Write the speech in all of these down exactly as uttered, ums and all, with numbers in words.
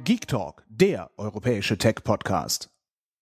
Geek Talk, der europäische Tech-Podcast.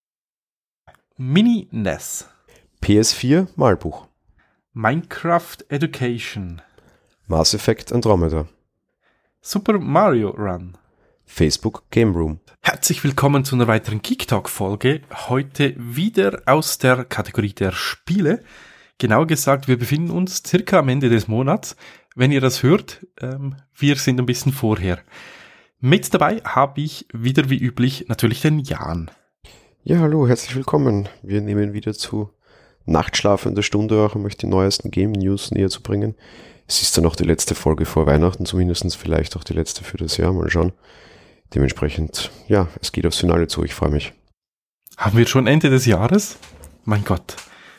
Mini-N E S. P S vier Malbuch. Minecraft Education. Mass Effect Andromeda. Super Mario Run. Facebook Game Room. Herzlich willkommen zu einer weiteren Geek Talk Folge. Heute wieder aus der Kategorie der Spiele. Genauer gesagt, wir befinden uns circa am Ende des Monats. Wenn ihr das hört, ähm, wir sind ein bisschen vorher. Mit dabei habe ich wieder wie üblich natürlich den Jan. Ja, hallo, herzlich willkommen. Wir nehmen wieder zu Nachtschlaf in der Stunde auch, um euch die neuesten Game News näher zu bringen. Es ist dann noch die letzte Folge vor Weihnachten, zumindest vielleicht auch die letzte für das Jahr, mal schauen. Dementsprechend, ja, es geht aufs Finale zu, ich freue mich. Haben wir schon Ende des Jahres? Mein Gott.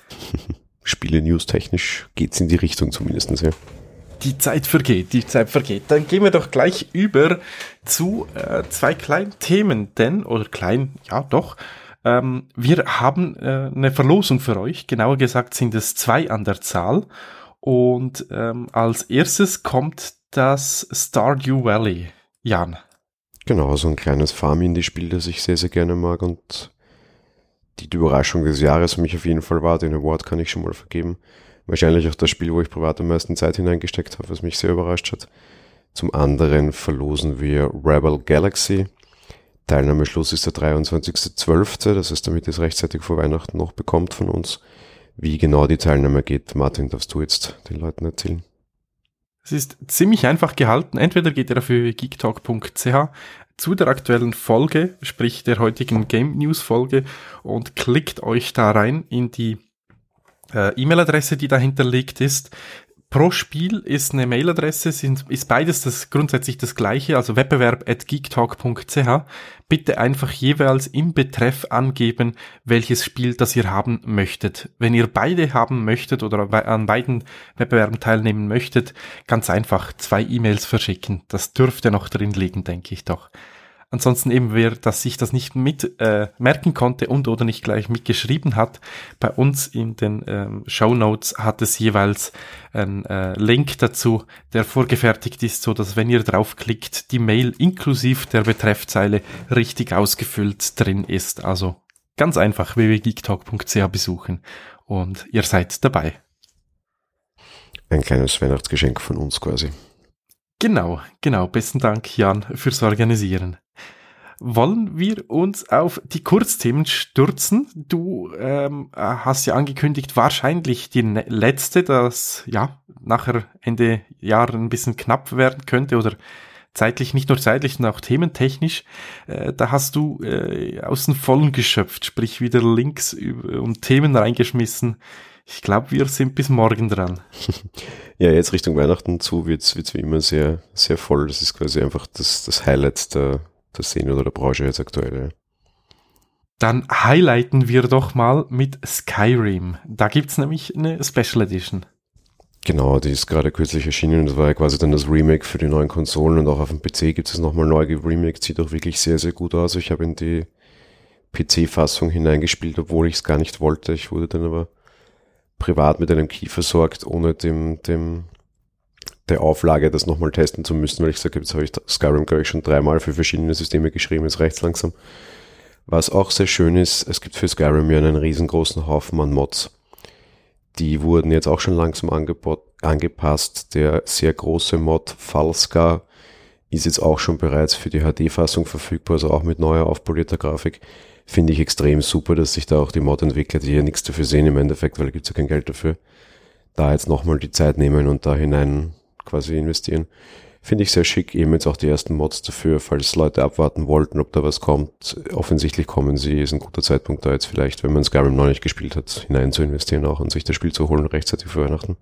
Spiele-News technisch geht's in die Richtung zumindest, ja. Die Zeit vergeht, die Zeit vergeht. Dann gehen wir doch gleich über zu äh, zwei kleinen Themen, denn, oder klein, ja doch, ähm, wir haben äh, eine Verlosung für euch. Genauer gesagt sind es zwei an der Zahl. Und ähm, als erstes kommt das Stardew Valley. Jan. Genau, so ein kleines Farm-Indie-Spiel, das ich sehr, sehr gerne mag und die, die Überraschung des Jahres für mich auf jeden Fall war. Den Award kann ich schon mal vergeben. Wahrscheinlich auch das Spiel, wo ich privat am meisten Zeit hineingesteckt habe, was mich sehr überrascht hat. Zum anderen verlosen wir Rebel Galaxy. Teilnahmeschluss ist der dreiundzwanzigster zwölfter Das heißt, damit ihr es rechtzeitig vor Weihnachten noch bekommt von uns. Wie genau die Teilnahme geht, Martin, darfst du jetzt den Leuten erzählen? Es ist ziemlich einfach gehalten. Entweder geht ihr auf geektalk punkt c h zu der aktuellen Folge, sprich der heutigen Game News Folge, und klickt euch da rein in die äh, E-Mail-Adresse, die dahinter liegt ist. Pro Spiel ist eine Mailadresse, sind, ist beides das grundsätzlich das gleiche, also wettbewerb at geektalk punkt c h. Bitte einfach jeweils im Betreff angeben, welches Spiel das ihr haben möchtet. Wenn ihr beide haben möchtet oder an beiden Wettbewerben teilnehmen möchtet, ganz einfach zwei E-Mails verschicken. Das dürfte noch drin liegen, denke ich doch. Ansonsten eben, wer das sich das nicht mit äh, merken konnte und oder nicht gleich mitgeschrieben hat, bei uns in den ähm, Shownotes hat es jeweils einen äh, Link dazu, der vorgefertigt ist, so dass wenn ihr draufklickt, die Mail inklusive der Betreffzeile richtig ausgefüllt drin ist. Also ganz einfach w w w punkt geektalk punkt c h besuchen und ihr seid dabei. Ein kleines Weihnachtsgeschenk von uns quasi. Genau, genau. Besten Dank, Jan, fürs Organisieren. Wollen wir uns auf die Kurzthemen stürzen? Du ähm, hast ja angekündigt, wahrscheinlich die ne- letzte, das ja nachher Ende Jahr ein bisschen knapp werden könnte oder zeitlich, nicht nur zeitlich, sondern auch thementechnisch. Äh, da hast du äh, aus den Vollen geschöpft, sprich wieder Links und Themen reingeschmissen. Ich glaube, wir sind bis morgen dran. Ja, jetzt Richtung Weihnachten zu wird's wird's wie immer sehr sehr voll. Das ist quasi einfach das das Highlight der der Szene oder der Branche jetzt aktuell. Dann highlighten wir doch mal mit Skyrim. Da gibt's nämlich eine Special Edition. Genau, die ist gerade kürzlich erschienen. Das war ja quasi dann das Remake für die neuen Konsolen und auch auf dem P C gibt es nochmal neu geremaked. Sieht auch wirklich sehr, sehr gut aus. Ich habe in die P C-Fassung hineingespielt, obwohl ich es gar nicht wollte. Ich wurde dann aber privat mit einem Key versorgt, ohne dem, dem der Auflage, das nochmal testen zu müssen, weil ich gesagt habe, jetzt habe ich Skyrim, glaube ich, schon dreimal für verschiedene Systeme geschrieben, jetzt reicht's langsam. Was auch sehr schön ist, es gibt für Skyrim ja einen riesengroßen Haufen an Mods. Die wurden jetzt auch schon langsam angebo- angepasst. Der sehr große Mod Falska ist jetzt auch schon bereits für die H D-Fassung verfügbar, also auch mit neuer, aufpolierter Grafik. Finde ich extrem super, dass sich da auch die Mod-Entwickler, die ja nichts dafür sehen im Endeffekt, weil da gibt's ja kein Geld dafür, da jetzt nochmal die Zeit nehmen und da hinein quasi investieren. Finde ich sehr schick, eben jetzt auch die ersten Mods dafür, falls Leute abwarten wollten, ob da was kommt. Offensichtlich kommen sie, ist ein guter Zeitpunkt da jetzt vielleicht, wenn man Skyrim noch nicht gespielt hat, hinein zu investieren auch und sich das Spiel zu holen rechtzeitig für Weihnachten.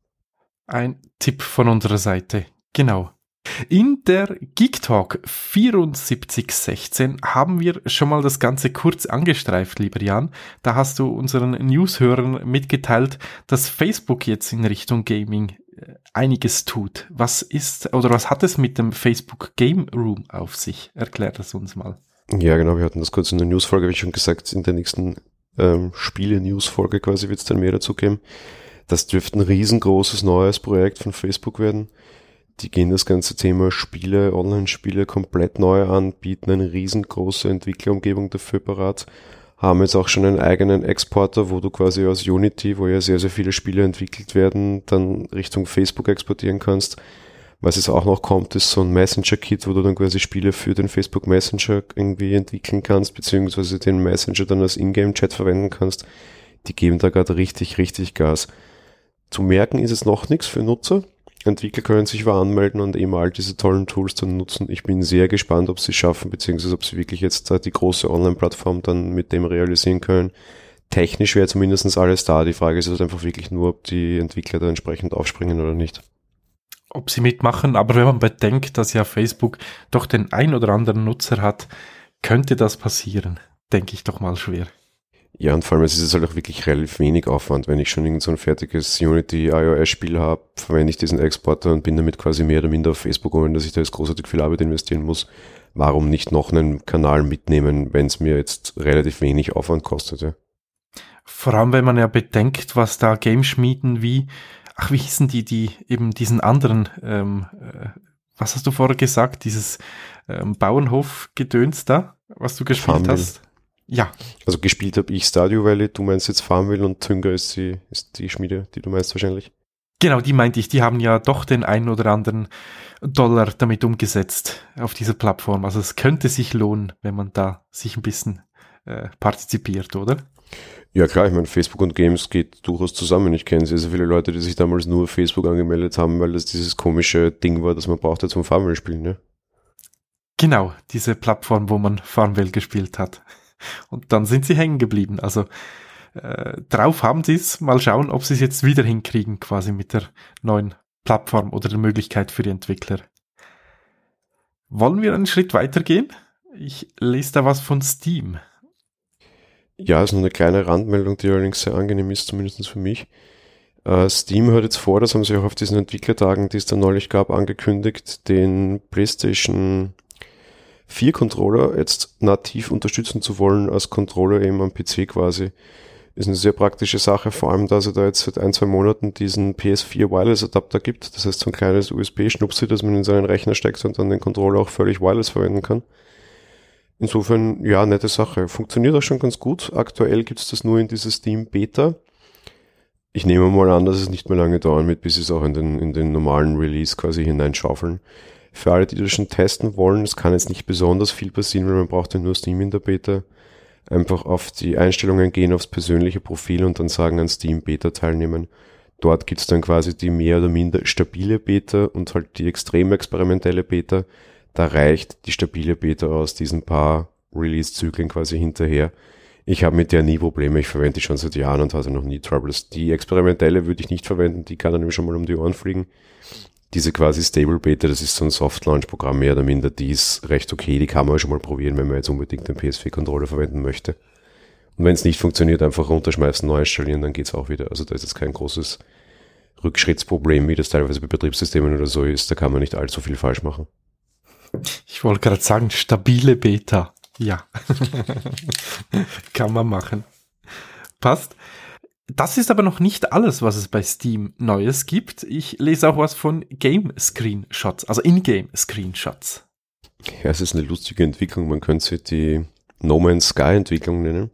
Ein Tipp von unserer Seite, genau. In der Geek Talk vierundsiebzig sechzehn haben wir schon mal das Ganze kurz angestreift, lieber Jan. Da hast du unseren Newshörern mitgeteilt, dass Facebook jetzt in Richtung Gaming einiges tut. Was ist oder was hat es mit dem Facebook Game Room auf sich? Erklär das uns mal. Ja, genau, wir hatten das kurz in der Newsfolge, habe ich schon gesagt, in der nächsten ähm, Spiele-Newsfolge quasi wird es dann mehr dazu geben. Das dürfte ein riesengroßes neues Projekt von Facebook werden. Die gehen das ganze Thema Spiele, Online-Spiele komplett neu an, bieten eine riesengroße Entwicklerumgebung dafür parat, haben jetzt auch schon einen eigenen Exporter, wo du quasi aus Unity, wo ja sehr, sehr viele Spiele entwickelt werden, dann Richtung Facebook exportieren kannst. Was jetzt auch noch kommt, ist so ein Messenger-Kit, wo du dann quasi Spiele für den Facebook Messenger irgendwie entwickeln kannst, beziehungsweise den Messenger dann als Ingame-Chat verwenden kannst. Die geben da gerade richtig, richtig Gas. Zu merken ist es noch nichts für Nutzer. Entwickler können sich aber anmelden und eben all diese tollen Tools dann nutzen. Ich bin sehr gespannt, ob sie es schaffen, beziehungsweise ob sie wirklich jetzt da die große Online-Plattform dann mit dem realisieren können. Technisch wäre zumindest alles da. Die Frage ist halt einfach wirklich nur, ob die Entwickler da entsprechend aufspringen oder nicht. Ob sie mitmachen, aber wenn man bedenkt, dass ja Facebook doch den ein oder anderen Nutzer hat, könnte das passieren, denke ich doch mal schwer. Ja, und vor allem, es ist jetzt halt auch wirklich relativ wenig Aufwand. Wenn ich schon irgend so ein fertiges Unity-iOS-Spiel habe, verwende ich diesen Exporter und bin damit quasi mehr oder minder auf Facebook, ohne dass ich da jetzt großartig viel Arbeit investieren muss. Warum nicht noch einen Kanal mitnehmen, wenn es mir jetzt relativ wenig Aufwand kostet? Ja? Vor allem, wenn man ja bedenkt, was da Gameschmieden wie, ach, wie hießen die, die eben diesen anderen, ähm, äh, was hast du vorher gesagt, dieses ähm, Bauernhof-Gedöns da, was du gespielt Farmville. hast? Ja. Also gespielt habe ich Stardew Valley, du meinst jetzt Farmville und Tünga ist die, ist die Schmiede, die du meinst wahrscheinlich. Genau, die meinte ich, die haben ja doch den einen oder anderen Dollar damit umgesetzt auf dieser Plattform. Also es könnte sich lohnen, wenn man da sich ein bisschen äh, partizipiert, oder? Ja klar, ich meine, Facebook und Games geht durchaus zusammen. Ich kenne sehr, sehr viele Leute, die sich damals nur auf Facebook angemeldet haben, weil das dieses komische Ding war, das man brauchte zum Farmville spielen, ne? Genau, diese Plattform, wo man Farmville gespielt hat. Und dann sind sie hängen geblieben. Also äh, drauf haben sie es. Mal schauen, ob sie es jetzt wieder hinkriegen, quasi mit der neuen Plattform oder der Möglichkeit für die Entwickler. Wollen wir einen Schritt weitergehen? Ich lese da was von Steam. Ja, ist nur eine kleine Randmeldung, die allerdings sehr angenehm ist, zumindest für mich. Uh, Steam hat jetzt vor, das haben sie auch auf diesen Entwicklertagen, die es da neulich gab, angekündigt, den PlayStation vier Controller jetzt nativ unterstützen zu wollen als Controller eben am P C quasi. Ist eine sehr praktische Sache, vor allem, dass er da jetzt seit ein, zwei Monaten diesen P S vier Wireless Adapter gibt. Das heißt, so ein kleines U S B-Schnupsi, das man in seinen Rechner steckt und dann den Controller auch völlig wireless verwenden kann. Insofern, ja, nette Sache. Funktioniert auch schon ganz gut. Aktuell gibt es das nur in dieser Steam Beta. Ich nehme mal an, dass es nicht mehr lange dauern wird, bis sie es auch in den, in den normalen Release quasi hineinschaufeln. Für alle, die das schon testen wollen, es kann jetzt nicht besonders viel passieren, weil man braucht ja nur Steam in der Beta. Einfach auf die Einstellungen gehen, aufs persönliche Profil und dann sagen, an Steam Beta teilnehmen. Dort gibt's dann quasi die mehr oder minder stabile Beta und halt die extrem experimentelle Beta. Da reicht die stabile Beta aus diesen paar Release-Zyklen quasi hinterher. Ich habe mit der nie Probleme, ich verwende die schon seit Jahren und hatte noch nie Troubles. Die experimentelle würde ich nicht verwenden, die kann dann nämlich schon mal um die Ohren fliegen. Diese quasi Stable Beta, das ist so ein Soft-Launch-Programm, mehr oder minder, die ist recht okay, die kann man schon mal probieren, wenn man jetzt unbedingt den P S vier Controller verwenden möchte. Und wenn es nicht funktioniert, einfach runterschmeißen, neu installieren, dann geht's auch wieder. Also da ist jetzt kein großes Rückschrittsproblem, wie das teilweise bei Betriebssystemen oder so ist, da kann man nicht allzu viel falsch machen. Ich wollte gerade sagen, stabile Beta. Ja. Kann man machen. Passt. Das ist aber noch nicht alles, was es bei Steam Neues gibt. Ich lese auch was von Game-Screenshots, also In-Game-Screenshots. Ja, es ist eine lustige Entwicklung. Man könnte sie die No Man's Sky-Entwicklung nennen.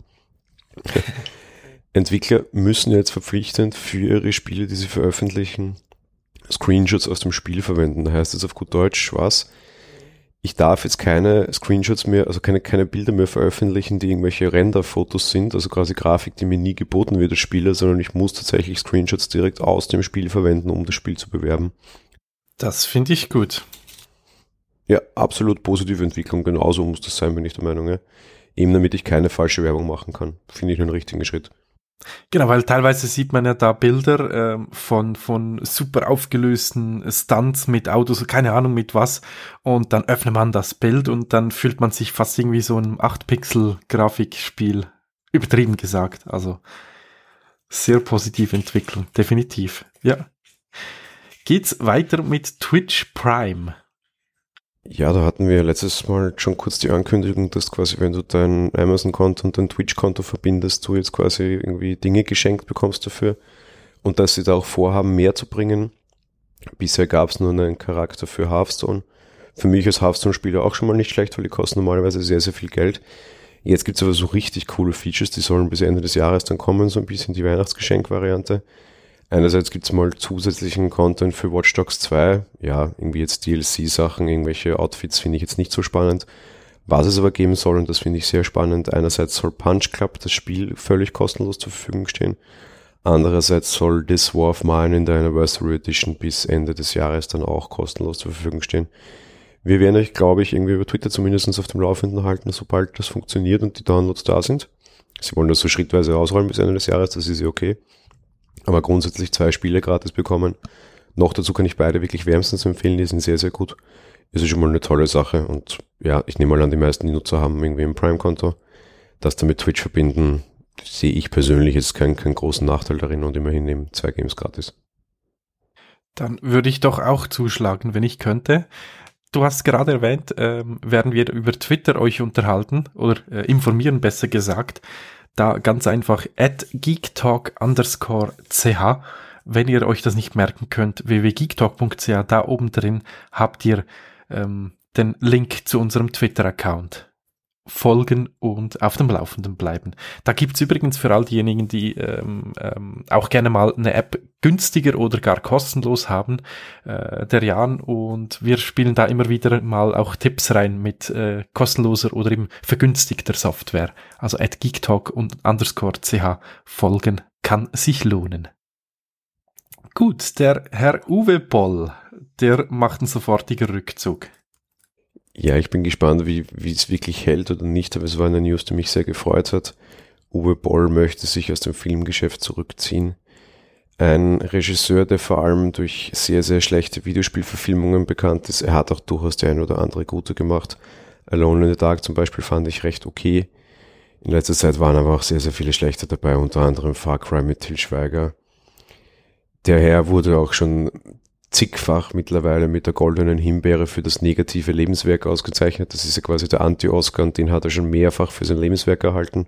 Entwickler müssen jetzt verpflichtend für ihre Spiele, die sie veröffentlichen, Screenshots aus dem Spiel verwenden. Da heißt es auf gut Deutsch was? Ich darf jetzt keine Screenshots mehr, also keine, keine Bilder mehr veröffentlichen, die irgendwelche Render-Fotos sind, also quasi Grafik, die mir nie geboten wird als Spieler, sondern ich muss tatsächlich Screenshots direkt aus dem Spiel verwenden, um das Spiel zu bewerben. Das finde ich gut. Ja, absolut positive Entwicklung, genauso muss das sein, bin ich der Meinung. Ja. Eben damit ich keine falsche Werbung machen kann. Finde ich einen richtigen Schritt. Genau, weil teilweise sieht man ja da Bilder ähm, von von super aufgelösten Stunts mit Autos, keine Ahnung mit was, und dann öffnet man das Bild und dann fühlt man sich fast irgendwie so ein acht Pixel Grafikspiel, übertrieben gesagt, also sehr positive Entwicklung, definitiv, ja. Geht's weiter mit Twitch Prime? Ja, da hatten wir letztes Mal schon kurz die Ankündigung, dass quasi, wenn du dein Amazon-Konto und dein Twitch-Konto verbindest, du jetzt quasi irgendwie Dinge geschenkt bekommst dafür und dass sie da auch vorhaben, mehr zu bringen. Bisher gab es nur einen Charakter für Hearthstone. Für mich als Hearthstone-Spieler auch schon mal nicht schlecht, weil die kosten normalerweise sehr, sehr viel Geld. Jetzt gibt es aber so richtig coole Features, die sollen bis Ende des Jahres dann kommen, so ein bisschen die Weihnachtsgeschenk-Variante. Einerseits gibt es mal zusätzlichen Content für Watch Dogs zwei. Ja, irgendwie jetzt D L C-Sachen, irgendwelche Outfits finde ich jetzt nicht so spannend. Was es aber geben soll, und das finde ich sehr spannend, einerseits soll Punch Club, das Spiel, völlig kostenlos zur Verfügung stehen. Andererseits soll This War of Mine in der Anniversary Edition bis Ende des Jahres dann auch kostenlos zur Verfügung stehen. Wir werden euch, glaube ich, irgendwie über Twitter zumindest auf dem Laufenden halten, sobald das funktioniert und die Downloads da sind. Sie wollen das so schrittweise ausrollen bis Ende des Jahres, das ist ja okay. Aber grundsätzlich zwei Spiele gratis bekommen. Noch dazu kann ich beide wirklich wärmstens empfehlen, die sind sehr, sehr gut. Ist schon mal eine tolle Sache und ja, ich nehme mal an, die meisten die Nutzer haben irgendwie ein Prime-Konto. Das dann mit Twitch verbinden, sehe ich persönlich jetzt keinen, keinen großen Nachteil darin und immerhin nehmen zwei Games gratis. Dann würde ich doch auch zuschlagen, wenn ich könnte. Du hast gerade erwähnt, ähm, werden wir über Twitter euch unterhalten oder äh, informieren, besser gesagt. Da ganz einfach at geektalk underscore ch. Wenn ihr euch das nicht merken könnt, w w w punkt geektalk punkt c h, da oben drin habt ihr ähm, den Link zu unserem Twitter-Account. Folgen und auf dem Laufenden bleiben. Da gibt's übrigens für all diejenigen, die ähm, ähm, auch gerne mal eine App günstiger oder gar kostenlos haben, äh, der Jan, und wir spielen da immer wieder mal auch Tipps rein mit äh, kostenloser oder eben vergünstigter Software. Also at geektalk und underscore ch folgen kann sich lohnen. Gut, der Herr Uwe Boll, der macht einen sofortigen Rückzug. Ja, ich bin gespannt, wie wie es wirklich hält oder nicht, aber es war eine News, die mich sehr gefreut hat. Uwe Boll möchte sich aus dem Filmgeschäft zurückziehen. Ein Regisseur, der vor allem durch sehr, sehr schlechte Videospielverfilmungen bekannt ist. Er hat auch durchaus die ein oder andere gute gemacht. Alone in the Dark zum Beispiel fand ich recht okay. In letzter Zeit waren aber auch sehr, sehr viele schlechte dabei, unter anderem Far Cry mit Til Schweiger. Der Herr wurde auch schon zigfach mittlerweile mit der goldenen Himbeere für das negative Lebenswerk ausgezeichnet. Das ist ja quasi der Anti-Oscar und den hat er schon mehrfach für sein Lebenswerk erhalten.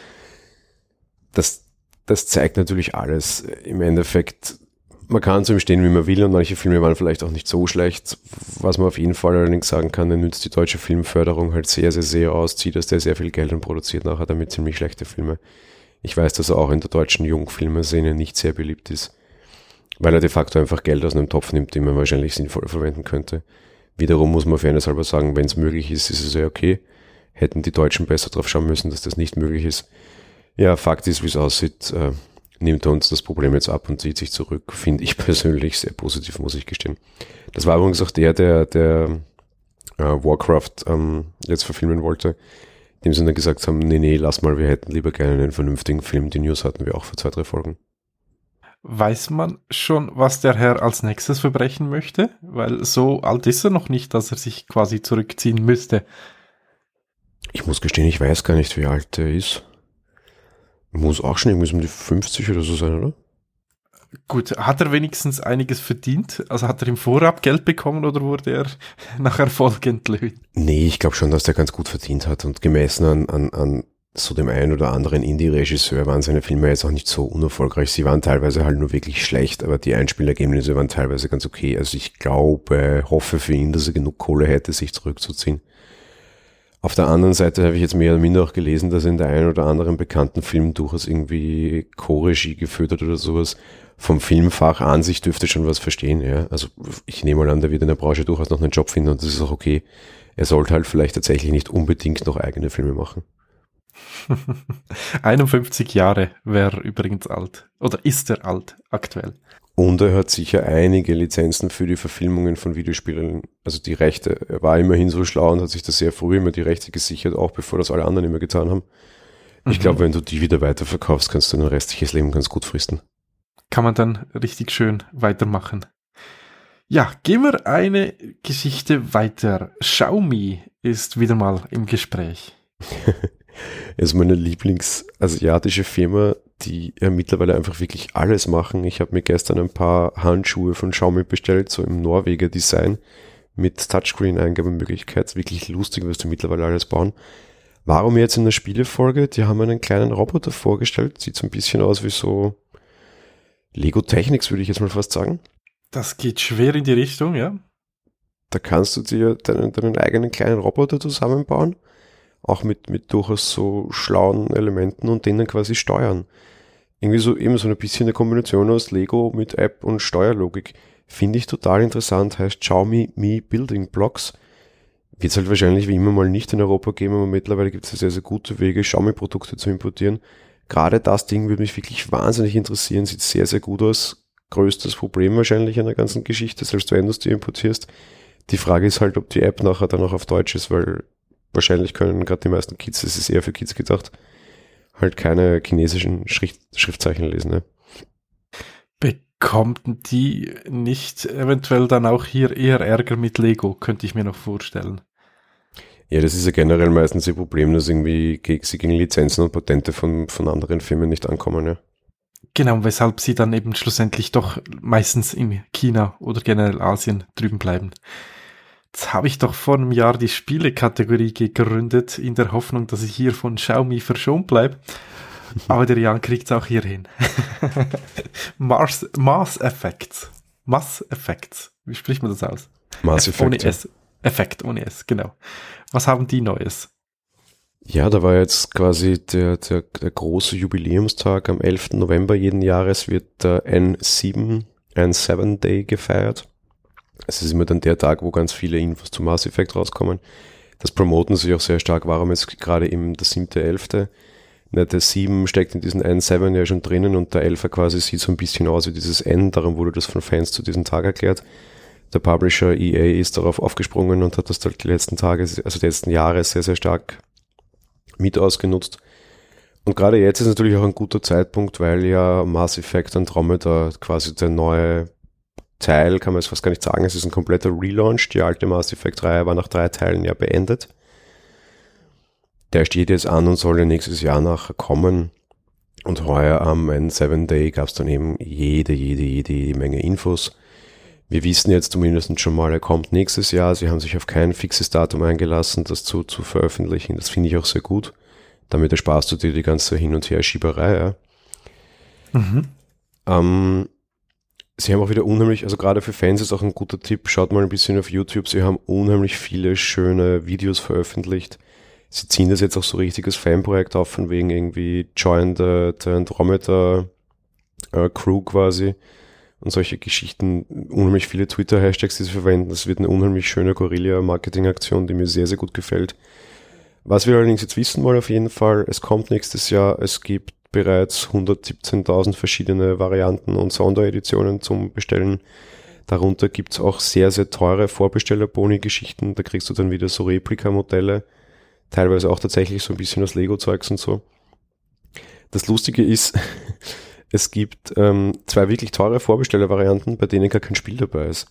Das, das zeigt natürlich alles. Im Endeffekt, man kann zu ihm stehen, wie man will, und manche Filme waren vielleicht auch nicht so schlecht. Was man auf jeden Fall allerdings sagen kann, er nützt die deutsche Filmförderung halt sehr, sehr, sehr aus, zieht aus der sehr viel Geld und produziert nachher damit ziemlich schlechte Filme. Ich weiß, dass er auch in der deutschen Jungfilmszene nicht sehr beliebt ist, weil er de facto einfach Geld aus einem Topf nimmt, den man wahrscheinlich sinnvoll verwenden könnte. Wiederum muss man fairness halber sagen, wenn es möglich ist, ist es ja okay. Hätten die Deutschen besser drauf schauen müssen, dass das nicht möglich ist. Ja, Fakt ist, wie es aussieht, äh, nimmt er uns das Problem jetzt ab und zieht sich zurück. Finde ich persönlich sehr positiv, muss ich gestehen. Das war übrigens auch der, der, der äh, Warcraft ähm, jetzt verfilmen wollte, dem sie dann gesagt haben, nee, nee, lass mal, wir hätten lieber gerne einen vernünftigen Film. Die News hatten wir auch vor zwei, drei Folgen. Weiß man schon, was der Herr als nächstes verbrechen möchte? Weil so alt ist er noch nicht, dass er sich quasi zurückziehen müsste. Ich muss gestehen, ich weiß gar nicht, wie alt er ist. Muss auch schon irgendwie um die fünfzig oder so sein, oder? Gut, hat er wenigstens einiges verdient? Also hat er im Vorab Geld bekommen oder wurde er nach Erfolg entlöhnt? Nee, ich glaube schon, dass der ganz gut verdient hat und gemessen an, an, an so dem einen oder anderen Indie-Regisseur waren seine Filme jetzt auch nicht so unerfolgreich. Sie waren teilweise halt nur wirklich schlecht, aber die Einspielergebnisse waren teilweise ganz okay. Also ich glaube, hoffe für ihn, dass er genug Kohle hätte, sich zurückzuziehen. Auf der anderen Seite habe ich jetzt mehr oder minder auch gelesen, dass er in der einen oder anderen bekannten Film durchaus irgendwie Co-Regie geführt hat oder sowas. Vom Filmfach an sich dürfte schon was verstehen, ja. Also ich nehme mal an, der wird in der Branche durchaus noch einen Job finden und das ist auch okay. Er sollte halt vielleicht tatsächlich nicht unbedingt noch eigene Filme machen. einundfünfzig Jahre wäre übrigens alt. Oder ist er alt aktuell? Und er hat sicher einige Lizenzen für die Verfilmungen von Videospielen, also die Rechte. Er war immerhin so schlau und hat sich das sehr früh immer die Rechte gesichert, auch bevor das alle anderen immer getan haben. Ich mhm. glaube, wenn du die wieder weiterverkaufst, kannst du dein restliches Leben ganz gut fristen. Kann man dann richtig schön weitermachen. Ja, gehen wir eine Geschichte weiter. Xiaomi ist wieder mal im Gespräch. Es ist meine Lieblingsasiatische Firma, die ja mittlerweile einfach wirklich alles machen. Ich habe mir gestern ein paar Handschuhe von Xiaomi bestellt, so im Norweger Design mit Touchscreen-Eingabemöglichkeit. Wirklich lustig, was die mittlerweile alles bauen. Warum jetzt in der Spielefolge? Die haben einen kleinen Roboter vorgestellt. Sieht so ein bisschen aus wie so Lego Technics, würde ich jetzt mal fast sagen. Das geht schwer in die Richtung, ja. Da kannst du dir deinen, deinen eigenen kleinen Roboter zusammenbauen, auch mit, mit durchaus so schlauen Elementen und den dann quasi steuern. Irgendwie so eben so ein bisschen eine Kombination aus Lego mit App und Steuerlogik. Finde ich total interessant, heißt Xiaomi Mi Building Blocks. Wird es halt wahrscheinlich wie immer mal nicht in Europa geben, aber mittlerweile gibt es sehr, sehr gute Wege, Xiaomi-Produkte zu importieren. Gerade das Ding würde mich wirklich wahnsinnig interessieren, sieht sehr, sehr gut aus. Größtes Problem wahrscheinlich an der ganzen Geschichte, selbst wenn du es dir importierst. Die Frage ist halt, ob die App nachher dann auch auf Deutsch ist, weil wahrscheinlich können gerade die meisten Kids, es ist eher für Kids gedacht, halt keine chinesischen Schrift, Schriftzeichen lesen. Ne? Bekommt die nicht eventuell dann auch hier eher Ärger mit Lego, könnte ich mir noch vorstellen. Ja, das ist ja generell meistens ihr Problem, dass irgendwie sie gegen Lizenzen und Patente von, von anderen Firmen nicht ankommen. Ja. Genau, weshalb sie dann eben schlussendlich doch meistens in China oder generell Asien drüben bleiben. Jetzt habe ich doch vor einem Jahr die Spielekategorie gegründet, in der Hoffnung, dass ich hier von Xiaomi verschont bleibe. Aber der Jan kriegt es auch hier hin. Mars, Mass Effects. Mass Effects. Wie spricht man das aus? Mass Effect. Ohne S. Effekt, ohne S, genau. Was haben die Neues? Ja, da war jetzt quasi der, der, der große Jubiläumstag am elften November jeden Jahres wird der N sieben, N sieben Day gefeiert. Es ist immer dann der Tag, wo ganz viele Infos zu Mass Effect rauskommen. Das promoten sich auch sehr stark. Warum jetzt gerade im der siebte elfte Der sieben steckt in diesem N sieben ja schon drinnen und der elfer quasi sieht so ein bisschen aus wie dieses N. Darum wurde das von Fans zu diesem Tag erklärt. Der Publisher E A ist darauf aufgesprungen und hat das halt die letzten Tage, also die letzten Jahre sehr, sehr stark mit ausgenutzt. Und gerade jetzt ist natürlich auch ein guter Zeitpunkt, weil ja Mass Effect Andromeda quasi der neue Teil, kann man jetzt fast gar nicht sagen, es ist ein kompletter Relaunch. Die alte Mass Effect-Reihe war nach drei Teilen ja beendet. Der steht jetzt an und soll ja nächstes Jahr nachher kommen. Und heuer am N sieben Day gab es dann eben jede, jede, jede, jede Menge Infos. Wir wissen jetzt zumindest schon mal, er kommt nächstes Jahr. Sie haben sich auf kein fixes Datum eingelassen, das zu, zu veröffentlichen. Das finde ich auch sehr gut. Damit ersparst du dir die ganze Hin- und Her-Schieberei. Ja. Mhm. Ähm, sie haben auch wieder unheimlich, also gerade für Fans ist auch ein guter Tipp, schaut mal ein bisschen auf YouTube. Sie haben unheimlich viele schöne Videos veröffentlicht. Sie ziehen das jetzt auch so richtig als Fanprojekt auf, von wegen irgendwie Join the, the Andromeda äh, Crew quasi. Und solche Geschichten, unheimlich viele Twitter-Hashtags, die sie verwenden. Das wird eine unheimlich schöne Guerilla-Marketing-Aktion, die mir sehr, sehr gut gefällt. Was wir allerdings jetzt wissen wollen auf jeden Fall, es kommt nächstes Jahr, es gibt bereits hundertsiebzehntausend verschiedene Varianten und Sondereditionen zum Bestellen. Darunter gibt's auch sehr, sehr teure Vorbestellerboni-Geschichten. Da kriegst du dann wieder so Replika-Modelle, teilweise auch tatsächlich so ein bisschen aus Lego-Zeugs und so. Das Lustige ist, es gibt ähm, zwei wirklich teure Vorbestellervarianten, bei denen gar kein Spiel dabei ist.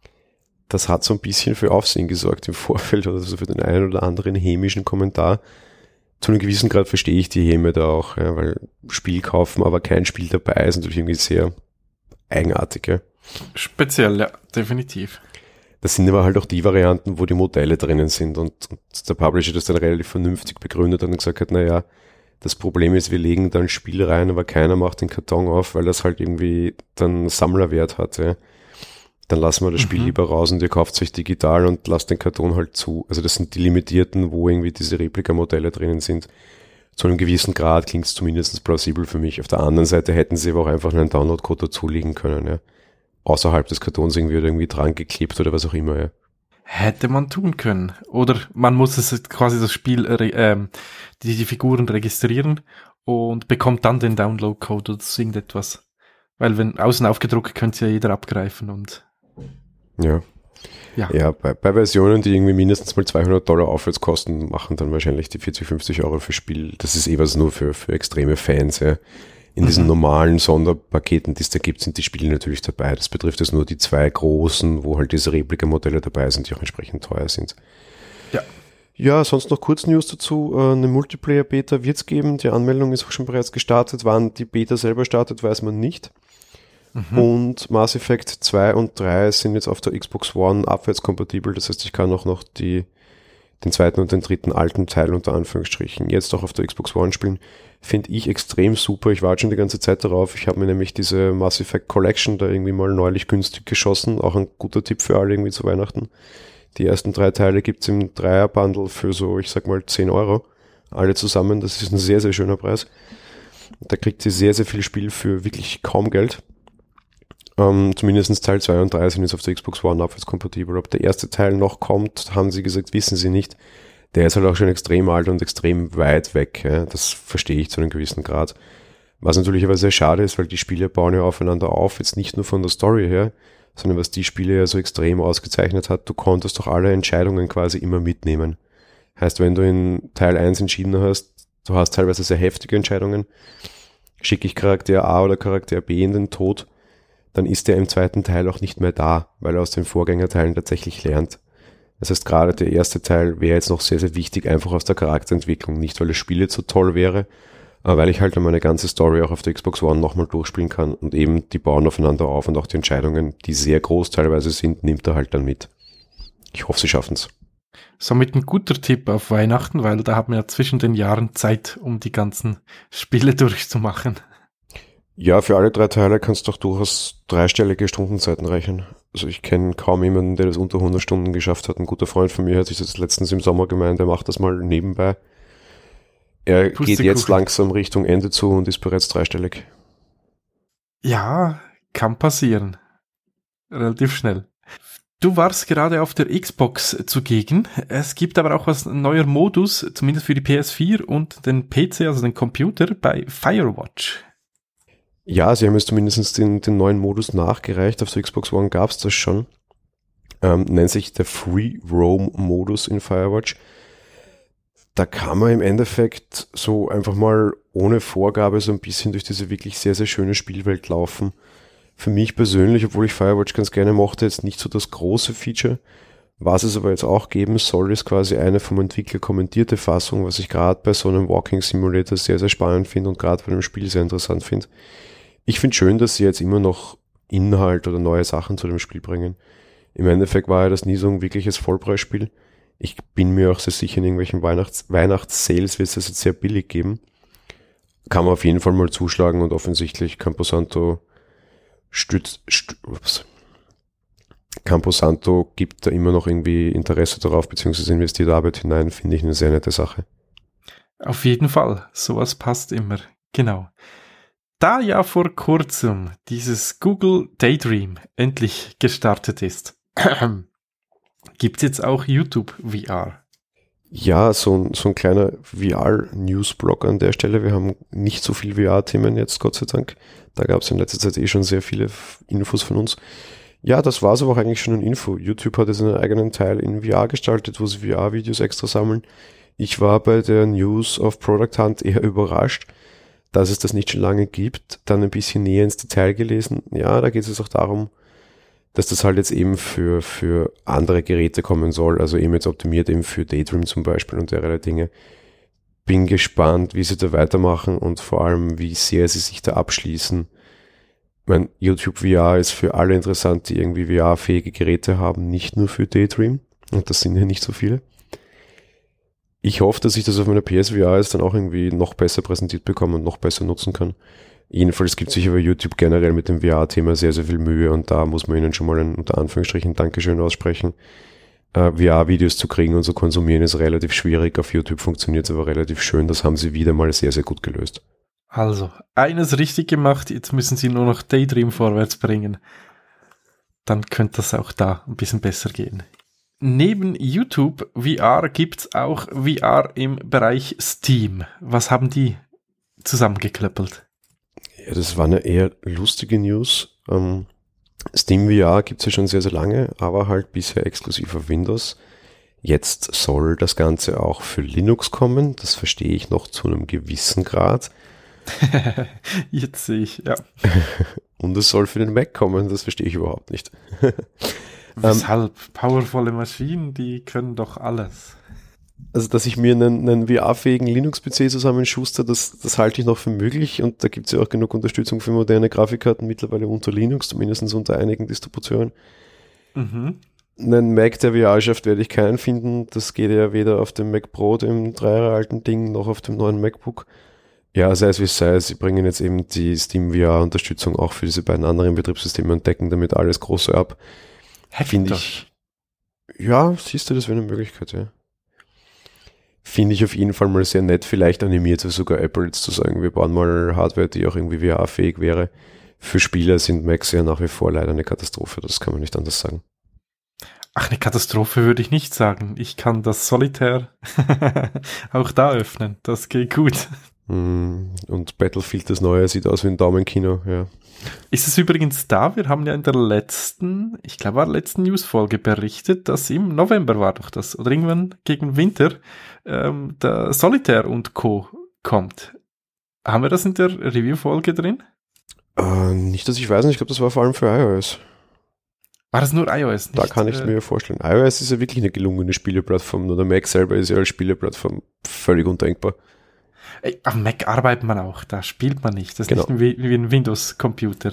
Das hat so ein bisschen für Aufsehen gesorgt im Vorfeld oder so für den einen oder anderen hämischen Kommentar. Zu einem gewissen Grad verstehe ich die Häme da auch, ja, weil Spiel kaufen, aber kein Spiel dabei ist natürlich irgendwie sehr eigenartig. Ja. Speziell, ja, definitiv. Das sind aber halt auch die Varianten, wo die Modelle drinnen sind und, und der Publisher das dann relativ vernünftig begründet hat und gesagt hat, naja, das Problem ist, wir legen da ein Spiel rein, aber keiner macht den Karton auf, weil das halt irgendwie dann Sammlerwert hat. Ja. Dann lassen wir das Spiel mhm. lieber raus und ihr kauft euch digital und lasst den Karton halt zu. Also das sind die limitierten, wo irgendwie diese Replika-Modelle drinnen sind. Zu einem gewissen Grad klingt es zumindest plausibel für mich. Auf der anderen Seite hätten sie aber auch einfach einen Download-Code dazulegen können. Ja. Außerhalb des Kartons irgendwie oder irgendwie dran geklebt oder was auch immer. Ja. Hätte man tun können. Oder man muss es quasi das Spiel, äh, die, die Figuren registrieren und bekommt dann den Download-Code oder so irgendetwas. Weil wenn außen aufgedruckt, könnte ja jeder abgreifen und ja. Ja, ja bei, bei Versionen, die irgendwie mindestens mal zweihundert Dollar aufwärts kosten, machen dann wahrscheinlich die vierzig, fünfzig Euro für Spiel. Das ist eh was nur für, für extreme Fans. Ja. In diesen mhm. normalen Sonderpaketen, die es da gibt, sind die Spiele natürlich dabei. Das betrifft jetzt nur die zwei großen, wo halt diese Replika-Modelle dabei sind, die auch entsprechend teuer sind. Ja. Ja, sonst noch kurz News dazu. Eine Multiplayer-Beta wird es geben. Die Anmeldung ist auch schon bereits gestartet. Wann die Beta selber startet, weiß man nicht. Mhm. Und Mass Effect zwei und drei sind jetzt auf der Xbox One abwärtskompatibel. Das heißt, ich kann auch noch die, den zweiten und den dritten alten Teil unter Anführungsstrichen jetzt auch auf der Xbox One spielen, finde ich extrem super. Ich warte schon die ganze Zeit darauf. Ich habe mir nämlich diese Mass Effect Collection da irgendwie mal neulich günstig geschossen. Auch ein guter Tipp für alle irgendwie zu Weihnachten. Die ersten drei Teile gibt's im Dreier-Bundle für so, ich sag mal, zehn Euro. Alle zusammen. Das ist ein sehr, sehr schöner Preis. Da kriegt sie sehr, sehr viel Spiel für wirklich kaum Geld. Ähm, zumindest Teil zwei und drei sind jetzt auf der Xbox One abwärtskompatibel. Ob der erste Teil noch kommt, haben sie gesagt, wissen sie nicht. Der ist halt auch schon extrem alt und extrem weit weg. Ja. Das verstehe ich zu einem gewissen Grad. Was natürlich aber sehr schade ist, weil die Spiele bauen ja aufeinander auf, jetzt nicht nur von der Story her, sondern was die Spiele ja so extrem ausgezeichnet hat, du konntest doch alle Entscheidungen quasi immer mitnehmen. Heißt, wenn du in Teil eins entschieden hast, du hast teilweise sehr heftige Entscheidungen, schicke ich Charakter A oder Charakter B in den Tod, dann ist der im zweiten Teil auch nicht mehr da, weil er aus den Vorgängerteilen tatsächlich lernt. Das heißt, gerade der erste Teil wäre jetzt noch sehr, sehr wichtig, einfach aus der Charakterentwicklung. Nicht, weil das Spiel jetzt so toll wäre, aber weil ich halt meine ganze Story auch auf der Xbox One nochmal durchspielen kann und eben die bauen aufeinander auf und auch die Entscheidungen, die sehr groß teilweise sind, nimmt er halt dann mit. Ich hoffe, sie schaffen's. Somit ein guter Tipp auf Weihnachten, weil da haben wir ja zwischen den Jahren Zeit, um die ganzen Spiele durchzumachen. Ja, für alle drei Teile kannst du doch durchaus dreistellige Stundenzeiten rechnen. Also ich kenne kaum jemanden, der das unter hundert Stunden geschafft hat. Ein guter Freund von mir hat sich das letztens im Sommer gemeint, der macht das mal nebenbei. Er geht jetzt langsam Richtung Ende zu und ist bereits dreistellig. Ja, kann passieren. Relativ schnell. Du warst gerade auf der Xbox zugegen. Es gibt aber auch was neuer Modus, zumindest für die P S vier und den P C, also den Computer, bei Firewatch. Ja, sie haben jetzt zumindest den, den neuen Modus nachgereicht. Auf der Xbox One gab es das schon. Ähm, nennt sich der Free Roam Modus in Firewatch. Da kann man im Endeffekt so einfach mal ohne Vorgabe so ein bisschen durch diese wirklich sehr, sehr schöne Spielwelt laufen. Für mich persönlich, obwohl ich Firewatch ganz gerne mochte, jetzt nicht so das große Feature. Was es aber jetzt auch geben soll, ist quasi eine vom Entwickler kommentierte Fassung, was ich gerade bei so einem Walking Simulator sehr, sehr spannend finde und gerade bei dem Spiel sehr interessant finde. Ich finde schön, dass sie jetzt immer noch Inhalt oder neue Sachen zu dem Spiel bringen. Im Endeffekt war ja das nie so ein wirkliches Vollpreisspiel. Ich bin mir auch sehr sicher, in irgendwelchen Weihnachts- Weihnachts-Sales wird es das jetzt sehr billig geben. Kann man auf jeden Fall mal zuschlagen und offensichtlich Camposanto stützt, stü- ups. Camposanto gibt da immer noch irgendwie Interesse darauf, beziehungsweise investiert Arbeit hinein, finde ich eine sehr nette Sache. Auf jeden Fall, sowas passt immer, genau. Da ja vor kurzem dieses Google Daydream endlich gestartet ist, gibt es jetzt auch YouTube V R. Ja, so ein, so ein kleiner V R-Newsblog an der Stelle. Wir haben nicht so viel V R-Themen jetzt, Gott sei Dank. Da gab es in letzter Zeit eh schon sehr viele Infos von uns. Ja, das war es aber auch eigentlich schon ein Info. YouTube hat jetzt einen eigenen Teil in V R gestaltet, wo sie V R-Videos extra sammeln. Ich war bei der News of Product Hunt eher überrascht, dass es das nicht schon lange gibt. Dann ein bisschen näher ins Detail gelesen. Ja, da geht es auch darum, dass das halt jetzt eben für, für andere Geräte kommen soll. Also eben jetzt optimiert eben für Daydream zum Beispiel und derlei Dinge. Bin gespannt, wie sie da weitermachen und vor allem, wie sehr sie sich da abschließen. Ich meine, YouTube V R ist für alle interessant, die irgendwie V R-fähige Geräte haben, nicht nur für Daydream. Und das sind ja nicht so viele. Ich hoffe, dass ich das auf meiner P S V R jetzt dann auch irgendwie noch besser präsentiert bekomme und noch besser nutzen kann. Jedenfalls gibt sich aber YouTube generell mit dem V R-Thema sehr, sehr viel Mühe und da muss man ihnen schon mal ein unter Anführungsstrichen Dankeschön aussprechen. Äh, V R-Videos zu kriegen und zu konsumieren ist relativ schwierig. Auf YouTube funktioniert es aber relativ schön. Das haben sie wieder mal sehr, sehr gut gelöst. Also, eines richtig gemacht, jetzt müssen sie nur noch Daydream vorwärts bringen. Dann könnte das auch da ein bisschen besser gehen. Neben YouTube V R gibt's auch V R im Bereich Steam. Was haben die zusammengeklöppelt? Ja, das war eine eher lustige News. Ähm, Steam V R gibt's ja schon sehr, sehr lange, aber halt bisher exklusiv auf Windows. Jetzt soll das Ganze auch für Linux kommen. Das verstehe ich noch zu einem gewissen Grad. Jetzt sehe ich, ja. Und es soll für den Mac kommen, das verstehe ich überhaupt nicht. Weshalb? Powervolle Maschinen, die können doch alles. Also, dass ich mir einen, einen V R-fähigen Linux-P C zusammenschuster, das, das halte ich noch für möglich und da gibt es ja auch genug Unterstützung für moderne Grafikkarten mittlerweile unter Linux, zumindest unter einigen Distributionen. Mhm. einen Mac, der V R schafft, werde ich keinen finden. Das geht ja weder auf dem Mac Pro, dem drei Jahre alten Ding, noch auf dem neuen MacBook. Ja, sei es wie es sei, sie bringen jetzt eben die Steam V R-Unterstützung auch für diese beiden anderen Betriebssysteme und decken damit alles Große ab. Finde ich. Ja, siehst du, das wäre eine Möglichkeit, ja. Finde ich auf jeden Fall mal sehr nett. Vielleicht animiert es sogar Apple jetzt zu sagen, wir bauen mal Hardware, die auch irgendwie V R-fähig wäre. Für Spieler sind Macs ja nach wie vor leider eine Katastrophe, das kann man nicht anders sagen. Ach, eine Katastrophe würde ich nicht sagen. Ich kann das Solitär auch da öffnen. Das geht gut. Und Battlefield, das Neue, sieht aus wie ein Daumenkino, ja. Ist es übrigens da? Wir haben ja in der letzten, ich glaube, war letzten News-Folge berichtet, dass im November war doch das, oder irgendwann gegen Winter, ähm, der Solitaire und Co. kommt. Haben wir das in der Review-Folge drin? Äh, nicht, dass ich weiß, nicht. Ich glaube, das war vor allem für iOS. War das nur iOS? Nicht, da kann ich es äh, mir vorstellen. iOS ist ja wirklich eine gelungene Spieleplattform, nur der Mac selber ist ja als Spieleplattform völlig undenkbar. Ey, am Mac arbeitet man auch, da spielt man nicht. Das ist genau. nicht wie, wie ein Windows-Computer.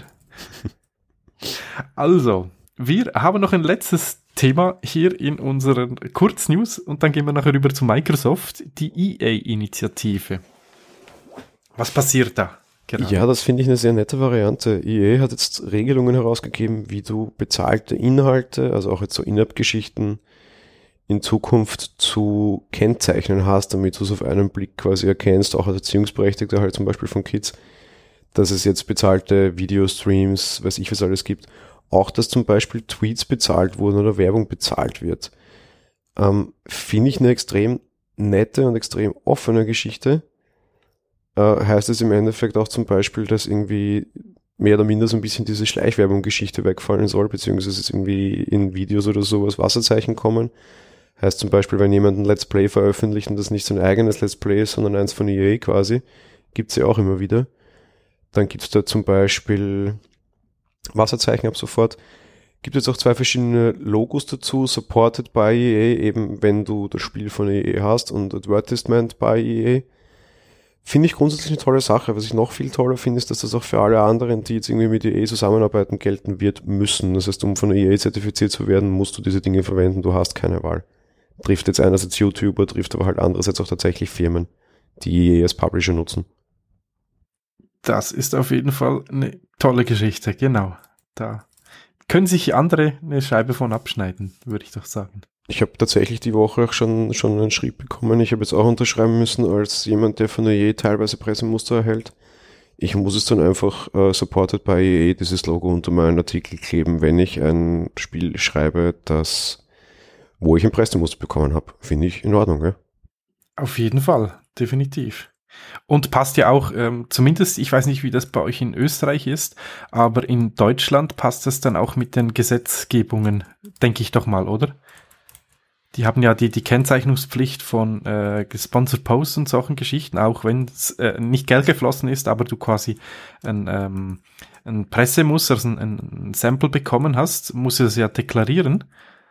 Also, wir haben noch ein letztes Thema hier in unseren Kurznews und dann gehen wir nachher rüber zu Microsoft, die E A-Initiative. Was passiert da gerade? Ja, das finde ich eine sehr nette Variante. E A hat jetzt Regelungen herausgegeben, wie du bezahlte Inhalte, also auch jetzt so In-App-Geschichten, in Zukunft zu kennzeichnen hast, damit du es auf einen Blick quasi erkennst, auch als Erziehungsberechtigter halt zum Beispiel von Kids, dass es jetzt bezahlte Videostreams, weiß ich was alles gibt, auch dass zum Beispiel Tweets bezahlt wurden oder Werbung bezahlt wird. Ähm, finde ich eine extrem nette und extrem offene Geschichte. Äh, heißt es im Endeffekt auch zum Beispiel, dass irgendwie mehr oder minder so ein bisschen diese Schleichwerbung-Geschichte wegfallen soll, beziehungsweise es irgendwie in Videos oder sowas Wasserzeichen kommen. Heißt zum Beispiel, wenn jemand ein Let's Play veröffentlicht und das nicht sein eigenes Let's Play ist, sondern eins von E A quasi, gibt's ja auch immer wieder. Dann gibt's da zum Beispiel Wasserzeichen ab sofort. Gibt jetzt auch zwei verschiedene Logos dazu, supported by E A, eben wenn du das Spiel von E A hast, und Advertisement by E A. Finde ich grundsätzlich eine tolle Sache. Was ich noch viel toller finde, ist, dass das auch für alle anderen, die jetzt irgendwie mit E A zusammenarbeiten, gelten wird müssen. Das heißt, um von E A zertifiziert zu werden, musst du diese Dinge verwenden, du hast keine Wahl. Trifft jetzt einerseits YouTuber, trifft aber halt andererseits auch tatsächlich Firmen, die E A als Publisher nutzen. Das ist auf jeden Fall eine tolle Geschichte, genau. Da können sich andere eine Scheibe von abschneiden, würde ich doch sagen. Ich habe tatsächlich die Woche auch schon, schon einen Schrieb bekommen. Ich habe jetzt auch unterschreiben müssen als jemand, der von E A teilweise Pressemuster erhält. Ich muss es dann einfach uh, supported by E A, dieses Logo unter meinen Artikel kleben, wenn ich ein Spiel schreibe, das wo ich ein Pressemuster bekommen habe. Finde ich in Ordnung, ja? Auf jeden Fall, definitiv. Und passt ja auch, ähm, zumindest, ich weiß nicht, wie das bei euch in Österreich ist, aber in Deutschland passt das dann auch mit den Gesetzgebungen, denke ich doch mal, oder? Die haben ja die, die Kennzeichnungspflicht von äh, Sponsored Posts und solchen Geschichten, auch wenn es äh, nicht Geld geflossen ist, aber du quasi ein, ähm, ein Pressemuster, also ein, ein Sample bekommen hast, musst du das ja deklarieren.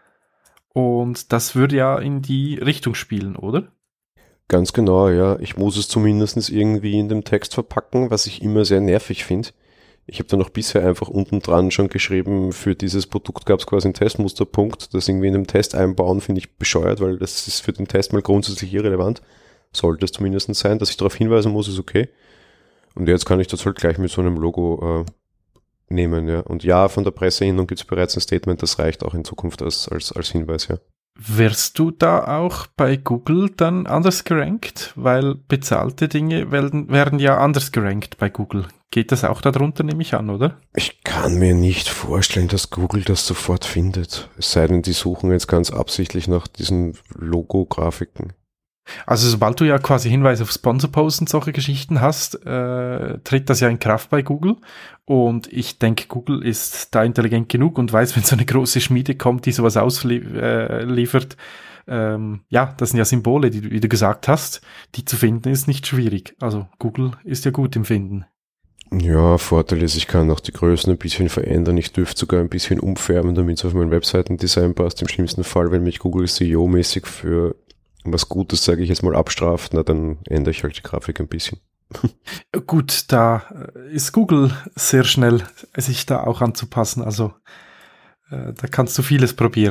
Und das würde ja in die Richtung spielen, oder? Ganz genau, ja. Ich muss es zumindest irgendwie in dem Text verpacken, was ich immer sehr nervig finde. Ich habe dann auch bisher einfach unten dran schon geschrieben, für dieses Produkt gab es quasi einen Testmusterpunkt. Das irgendwie in dem Test einbauen, finde ich bescheuert, weil das ist für den Test mal grundsätzlich irrelevant. Sollte es zumindest sein. Dass ich darauf hinweisen muss, ist okay. Und jetzt kann ich das halt gleich mit so einem Logo äh, nehmen, ja. Und ja, von der Pressehinung gibt es bereits ein Statement, das reicht auch in Zukunft als, als, als Hinweis, ja. Wirst du da auch bei Google dann anders gerankt? Weil bezahlte Dinge werden, werden ja anders gerankt bei Google. Geht das auch darunter, nehme ich an, oder? Ich kann mir nicht vorstellen, dass Google das sofort findet. Es sei denn, die suchen jetzt ganz absichtlich nach diesen Logo-Grafiken. Also sobald du ja quasi Hinweise auf Sponsor-Posts und solche Geschichten hast, äh, tritt das ja in Kraft bei Google. Und ich denke, Google ist da intelligent genug und weiß, wenn so eine große Schmiede kommt, die sowas ausliefert, äh, ähm, ja, das sind ja Symbole, die du, wie du gesagt hast, die zu finden ist nicht schwierig. Also Google ist ja gut im Finden. Ja, Vorteil ist, ich kann auch die Größen ein bisschen verändern. Ich dürfte sogar ein bisschen umfärben, damit es auf mein Webseitendesign passt. Im schlimmsten Fall, wenn mich Google C E O-mäßig für was Gutes, sage ich jetzt mal, abstraft, na dann ändere ich halt die Grafik ein bisschen. Gut, da ist Google sehr schnell, sich da auch anzupassen. Also äh, da kannst du vieles probieren.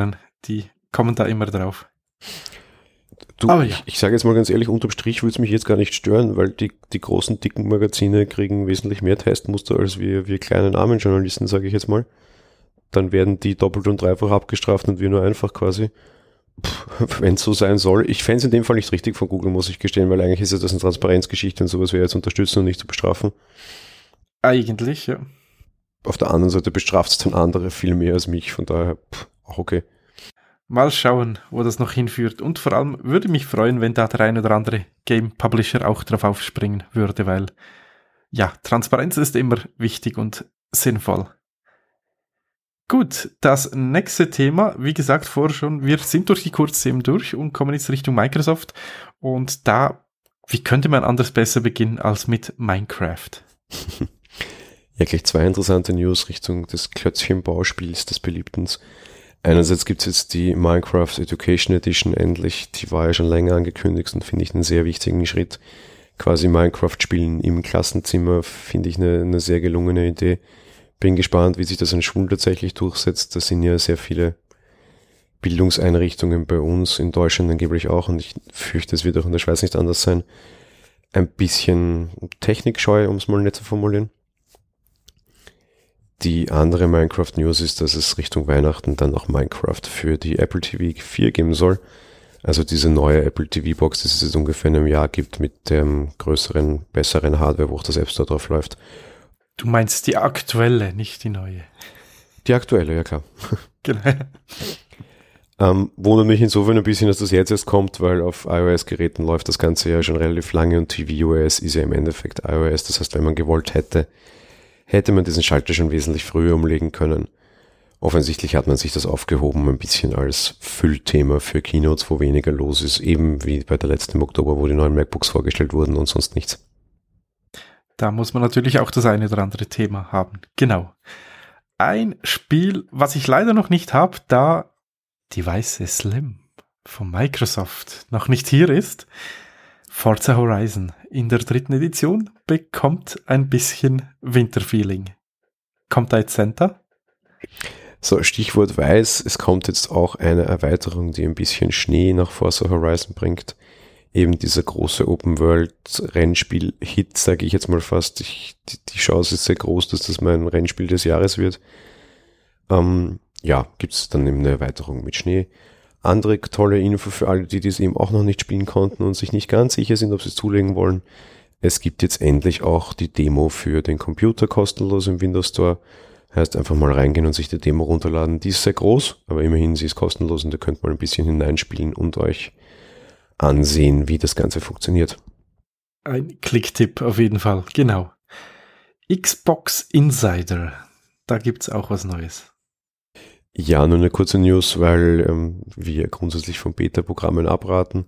Die kommen da immer drauf. Du, Aber ja. ich, ich sage jetzt mal ganz ehrlich, unterm Strich würde es mich jetzt gar nicht stören, weil die, die großen, dicken Magazine kriegen wesentlich mehr Testmuster als wir, wir kleinen, armen Journalisten, sage ich jetzt mal. Dann werden die doppelt und dreifach abgestraft und wir nur einfach quasi. Wenn es so sein soll. Ich fände es in dem Fall nicht richtig von Google, muss ich gestehen, weil eigentlich ist ja das eine Transparenzgeschichte und sowas wäre jetzt unterstützen und nicht zu bestrafen. Eigentlich, ja. Auf der anderen Seite bestraft es dann andere viel mehr als mich, von daher pff, auch okay. Mal schauen, wo das noch hinführt. Und vor allem würde mich freuen, wenn da der ein oder andere Game Publisher auch drauf aufspringen würde, weil ja, Transparenz ist immer wichtig und sinnvoll. Gut, das nächste Thema, wie gesagt vorher schon, wir sind durch die Kurzthemen durch und kommen jetzt Richtung Microsoft. Und da, wie könnte man anders besser beginnen als mit Minecraft? Ja, gleich zwei interessante News Richtung des Klötzchenbauspiels des Beliebten. Einerseits gibt es jetzt die Minecraft Education Edition endlich, die war ja schon länger angekündigt und finde ich einen sehr wichtigen Schritt. Quasi Minecraft spielen im Klassenzimmer finde ich eine, eine sehr gelungene Idee. Bin gespannt, wie sich das an Schulen tatsächlich durchsetzt. Da sind ja sehr viele Bildungseinrichtungen bei uns, in Deutschland angeblich auch, und ich fürchte, es wird auch in der Schweiz nicht anders sein. Ein bisschen technikscheu, um es mal nett zu formulieren. Die andere Minecraft-News ist, dass es Richtung Weihnachten dann auch Minecraft für die Apple T V vier geben soll. Also diese neue Apple T V-Box, die es jetzt ungefähr in einem Jahr gibt, mit dem größeren, besseren Hardware, wo auch das App Store drauf läuft. Du meinst die aktuelle, nicht die neue. Die aktuelle, ja klar. Genau. ähm, wundert mich insofern ein bisschen, dass das jetzt erst kommt, weil auf iOS-Geräten läuft das Ganze ja schon relativ lange und tvOS ist ja im Endeffekt iOS. Das heißt, wenn man gewollt hätte, hätte man diesen Schalter schon wesentlich früher umlegen können. Offensichtlich hat man sich das aufgehoben, ein bisschen als Füllthema für Keynotes, wo weniger los ist, eben wie bei der letzten im Oktober, wo die neuen MacBooks vorgestellt wurden und sonst nichts. Da muss man natürlich auch das eine oder andere Thema haben. Genau. Ein Spiel, was ich leider noch nicht habe, da die weiße Slim von Microsoft noch nicht hier ist. Forza Horizon in der dritten Edition bekommt ein bisschen Winterfeeling. Kommt da jetzt Santa? So, Stichwort weiß, es kommt jetzt auch eine Erweiterung, die ein bisschen Schnee nach Forza Horizon bringt. Eben dieser große Open-World-Rennspiel-Hit, sage ich jetzt mal fast. Ich, die, die Chance ist sehr groß, dass das mein Rennspiel des Jahres wird. Ähm, ja, gibt es dann eben eine Erweiterung mit Schnee. Andere tolle Info für alle, die das eben auch noch nicht spielen konnten und sich nicht ganz sicher sind, ob sie es zulegen wollen. Es gibt jetzt endlich auch die Demo für den Computer kostenlos im Windows Store. Heißt, einfach mal reingehen und sich die Demo runterladen. Die ist sehr groß, aber immerhin, sie ist kostenlos und ihr könnt mal ein bisschen hineinspielen und euch ansehen, wie das Ganze funktioniert. Ein Klicktipp auf jeden Fall, genau. Xbox Insider, da gibt's auch was Neues. Ja, nur eine kurze News, weil ähm, wir grundsätzlich von Beta-Programmen abraten.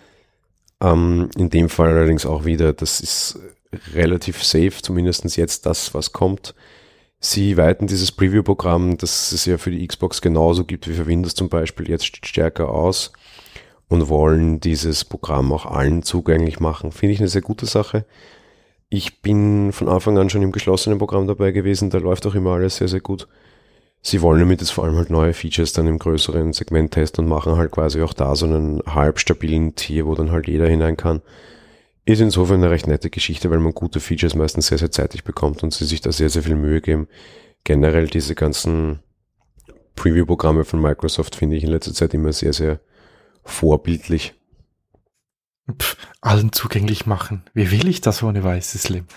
Ähm, in dem Fall allerdings auch wieder, das ist relativ safe, zumindest jetzt das, was kommt. Sie weiten dieses Preview-Programm, das es ja für die Xbox genauso gibt wie für Windows zum Beispiel, jetzt stärker aus und wollen dieses Programm auch allen zugänglich machen. Finde ich eine sehr gute Sache. Ich bin von Anfang an schon im geschlossenen Programm dabei gewesen, da läuft auch immer alles sehr, sehr gut. Sie wollen damit jetzt vor allem halt neue Features dann im größeren Segment testen und machen halt quasi auch da so einen halb stabilen Tier, wo dann halt jeder hinein kann. Ist insofern eine recht nette Geschichte, weil man gute Features meistens sehr, sehr zeitig bekommt und sie sich da sehr, sehr viel Mühe geben. Generell diese ganzen Preview-Programme von Microsoft finde ich in letzter Zeit immer sehr, sehr vorbildlich. Pff, allen zugänglich machen. Wie will ich das ohne weiße Slim?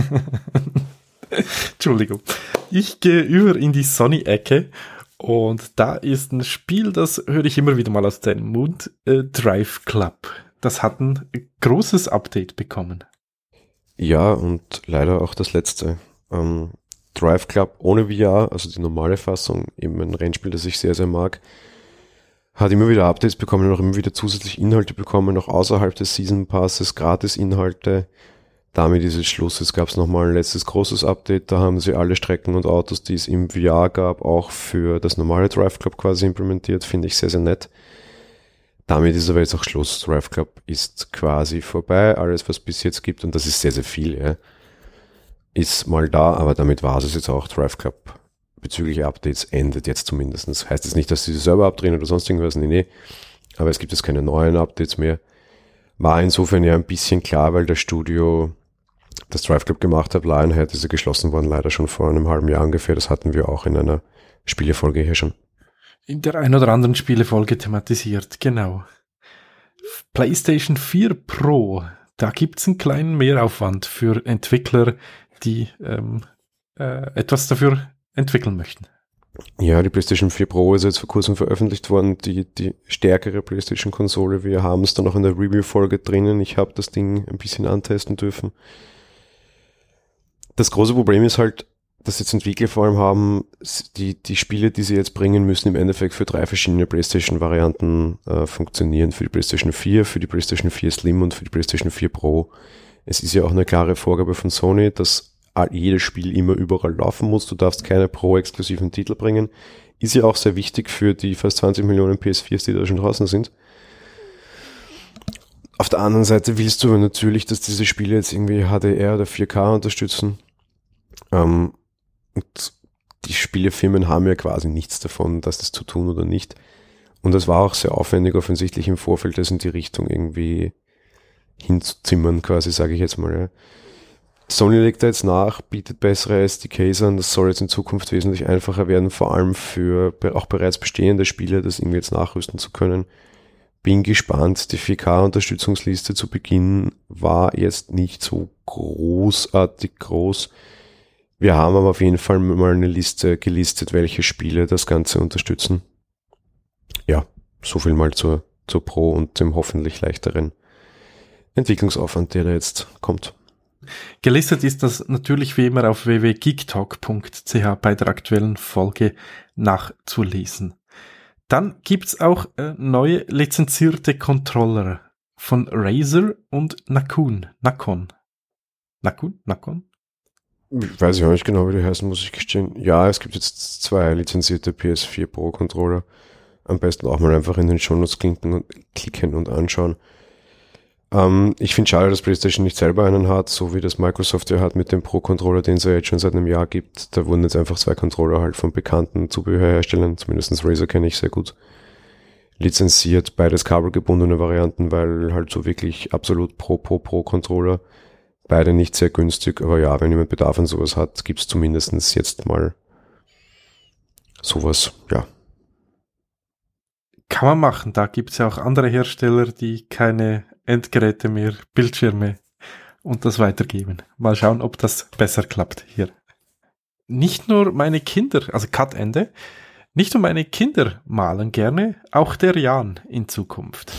Entschuldigung. Ich gehe über in die Sony-Ecke und da ist ein Spiel, das höre ich immer wieder mal aus deinem Mund, äh, Drive Club. Das hat ein großes Update bekommen. Ja, und leider auch das letzte. Ähm, Drive Club ohne V R, also die normale Fassung, eben ein Rennspiel, das ich sehr, sehr mag, hat immer wieder Updates bekommen und auch immer wieder zusätzlich Inhalte bekommen, auch außerhalb des Season Passes, Gratis-Inhalte. Damit ist es Schluss. Es gab nochmal ein letztes großes Update, da haben sie alle Strecken und Autos, die es im V R gab, auch für das normale Drive Club quasi implementiert. Finde ich sehr, sehr nett. Damit ist aber jetzt auch Schluss. Drive Club ist quasi vorbei. Alles, was es bis jetzt gibt, und das ist sehr, sehr viel, ja, ist mal da, aber damit war es jetzt auch. Drive Club bezüglich Updates endet jetzt zumindest. Das heißt jetzt nicht, dass sie die Server abdrehen oder sonst irgendwas, nee, nee. Aber es gibt jetzt keine neuen Updates mehr. War insofern ja ein bisschen klar, weil das Studio, das Drive Club gemacht hat, Lionhead, ist ja geschlossen worden, leider schon vor einem halben Jahr ungefähr. Das hatten wir auch in einer Spielefolge hier schon. In der ein oder anderen Spielefolge thematisiert, genau. PlayStation vier Pro, da gibt's einen kleinen Mehraufwand für Entwickler, die ähm, äh, etwas dafür entwickeln möchten. Ja, die PlayStation vier Pro ist jetzt vor kurzem veröffentlicht worden, die, die stärkere PlayStation-Konsole. Wir haben es dann noch in der Review-Folge drinnen. Ich habe das Ding ein bisschen antesten dürfen. Das große Problem ist halt, dass jetzt Entwickler vor allem haben, die, die Spiele, die sie jetzt bringen, müssen im Endeffekt für drei verschiedene PlayStation-Varianten äh, funktionieren. Für die PlayStation vier, für die PlayStation vier Slim und für die PlayStation vier Pro. Es ist ja auch eine klare Vorgabe von Sony, dass jedes Spiel immer überall laufen muss. Du darfst keine Pro-exklusiven Titel bringen. Ist ja auch sehr wichtig für die fast zwanzig Millionen P S viers, die da schon draußen sind. Auf der anderen Seite willst du natürlich, dass diese Spiele jetzt irgendwie H D R oder vier K unterstützen. Ähm, und die Spielefirmen haben ja quasi nichts davon, das das zu tun oder nicht. Und das war auch sehr aufwendig offensichtlich im Vorfeld, das in die Richtung irgendwie hinzuzimmern, quasi, sage ich jetzt mal. Ja. Sony legt da jetzt nach, bietet bessere S D Ks an, das soll jetzt in Zukunft wesentlich einfacher werden, vor allem für auch bereits bestehende Spiele, das irgendwie jetzt nachrüsten zu können. Bin gespannt, die vier K-Unterstützungsliste zu Beginn war jetzt nicht so großartig groß. Wir haben aber auf jeden Fall mal eine Liste gelistet, welche Spiele das Ganze unterstützen. Ja, so viel mal zur, zur Pro und dem hoffentlich leichteren Entwicklungsaufwand, der da jetzt kommt. Gelistet ist das natürlich wie immer auf w w w punkt geektalk punkt c h bei der aktuellen Folge nachzulesen. Dann gibt's auch äh, neue lizenzierte Controller von Razer und Nakun. Nakon. Nakun? Nakon? Ich weiß ja nicht genau, wie die heißen, muss ich gestehen. Ja, es gibt jetzt zwei lizenzierte P S vier Pro Controller. Am besten auch mal einfach in den Shownotes klicken und, klicken und anschauen. Ähm, ich finde schade, dass PlayStation nicht selber einen hat, so wie das Microsoft ja hat mit dem Pro-Controller, den es ja jetzt schon seit einem Jahr gibt. Da wurden jetzt einfach zwei Controller halt von bekannten Zubehörherstellern, zumindest Razer kenne ich sehr gut, lizenziert. Beides kabelgebundene Varianten, weil halt so wirklich absolut Pro-Pro-Pro-Controller. Beide nicht sehr günstig, aber ja, wenn jemand Bedarf an sowas hat, gibt's zumindest jetzt mal sowas, ja. Kann man machen, da gibt's ja auch andere Hersteller, die keine Endgeräte mehr, Bildschirme und das weitergeben. Mal schauen, ob das besser klappt hier. Nicht nur meine Kinder, also Cut Ende, nicht nur meine Kinder malen gerne, auch der Jan in Zukunft.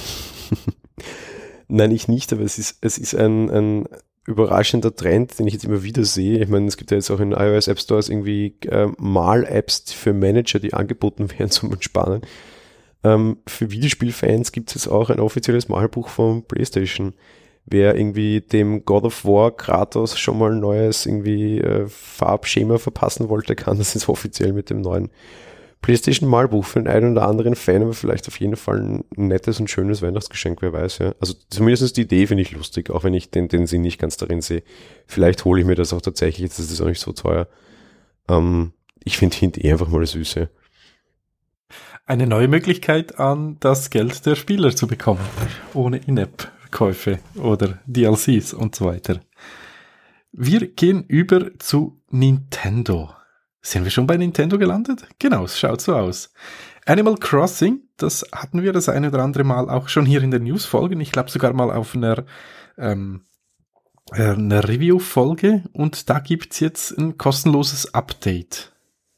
Nein, ich nicht, aber es ist, es ist ein, ein überraschender Trend, den ich jetzt immer wieder sehe. Ich meine, es gibt ja jetzt auch in iOS App Stores irgendwie äh, Mal-Apps für Manager, die angeboten werden zum Entspannen. Ähm, für Videospielfans gibt es jetzt auch ein offizielles Malbuch von PlayStation. Wer irgendwie dem God of War Kratos schon mal ein neues irgendwie äh, Farbschema verpassen wollte, kann das jetzt offiziell mit dem neuen PlayStation Malbuch für den einen oder anderen Fan, aber vielleicht auf jeden Fall ein nettes und schönes Weihnachtsgeschenk, wer weiß, ja. Also zumindest die Idee finde ich lustig, auch wenn ich den, den Sinn nicht ganz darin sehe. Vielleicht hole ich mir das auch tatsächlich, jetzt ist das auch nicht so teuer. Ähm, ich finde Hint eh einfach mal süß, ja. Eine neue Möglichkeit, an das Geld der Spieler zu bekommen, ohne In-App-Käufe oder D L Cs und so weiter. Wir gehen über zu Nintendo. Sind wir schon bei Nintendo gelandet? Genau, es schaut so aus. Animal Crossing, das hatten wir das eine oder andere Mal auch schon hier in der News-Folge. Ich glaube sogar mal auf einer, ähm, einer Review-Folge. Und da gibt's jetzt ein kostenloses Update.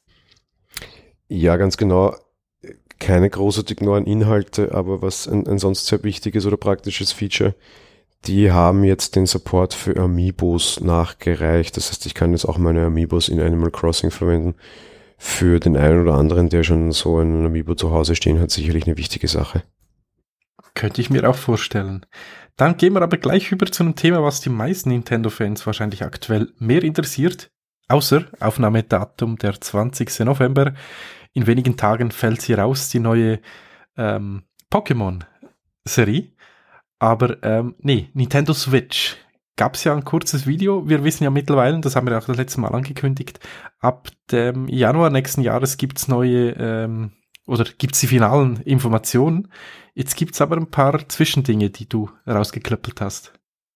Ja, ganz genau. Keine großartig neuen Inhalte, aber was ein, ein sonst sehr wichtiges oder praktisches Feature. Die haben jetzt den Support für Amiibos nachgereicht. Das heißt, ich kann jetzt auch meine Amiibos in Animal Crossing verwenden. Für den einen oder anderen, der schon so einen Amiibo zu Hause stehen hat, sicherlich eine wichtige Sache. Könnte ich mir auch vorstellen. Dann gehen wir aber gleich über zu einem Thema, was die meisten Nintendo-Fans wahrscheinlich aktuell mehr interessiert. Außer Aufnahmedatum der zwanzigsten November. In wenigen Tagen fällt sie raus, die neue ähm, Pokémon-Serie. Aber ähm, nee, Nintendo Switch gab es ja ein kurzes Video. Wir wissen ja mittlerweile, das haben wir auch das letzte Mal angekündigt, ab dem Januar nächsten Jahres gibt's neue, ähm, oder gibt's die finalen Informationen. Jetzt gibt's aber ein paar Zwischendinge, die du rausgeklöppelt hast.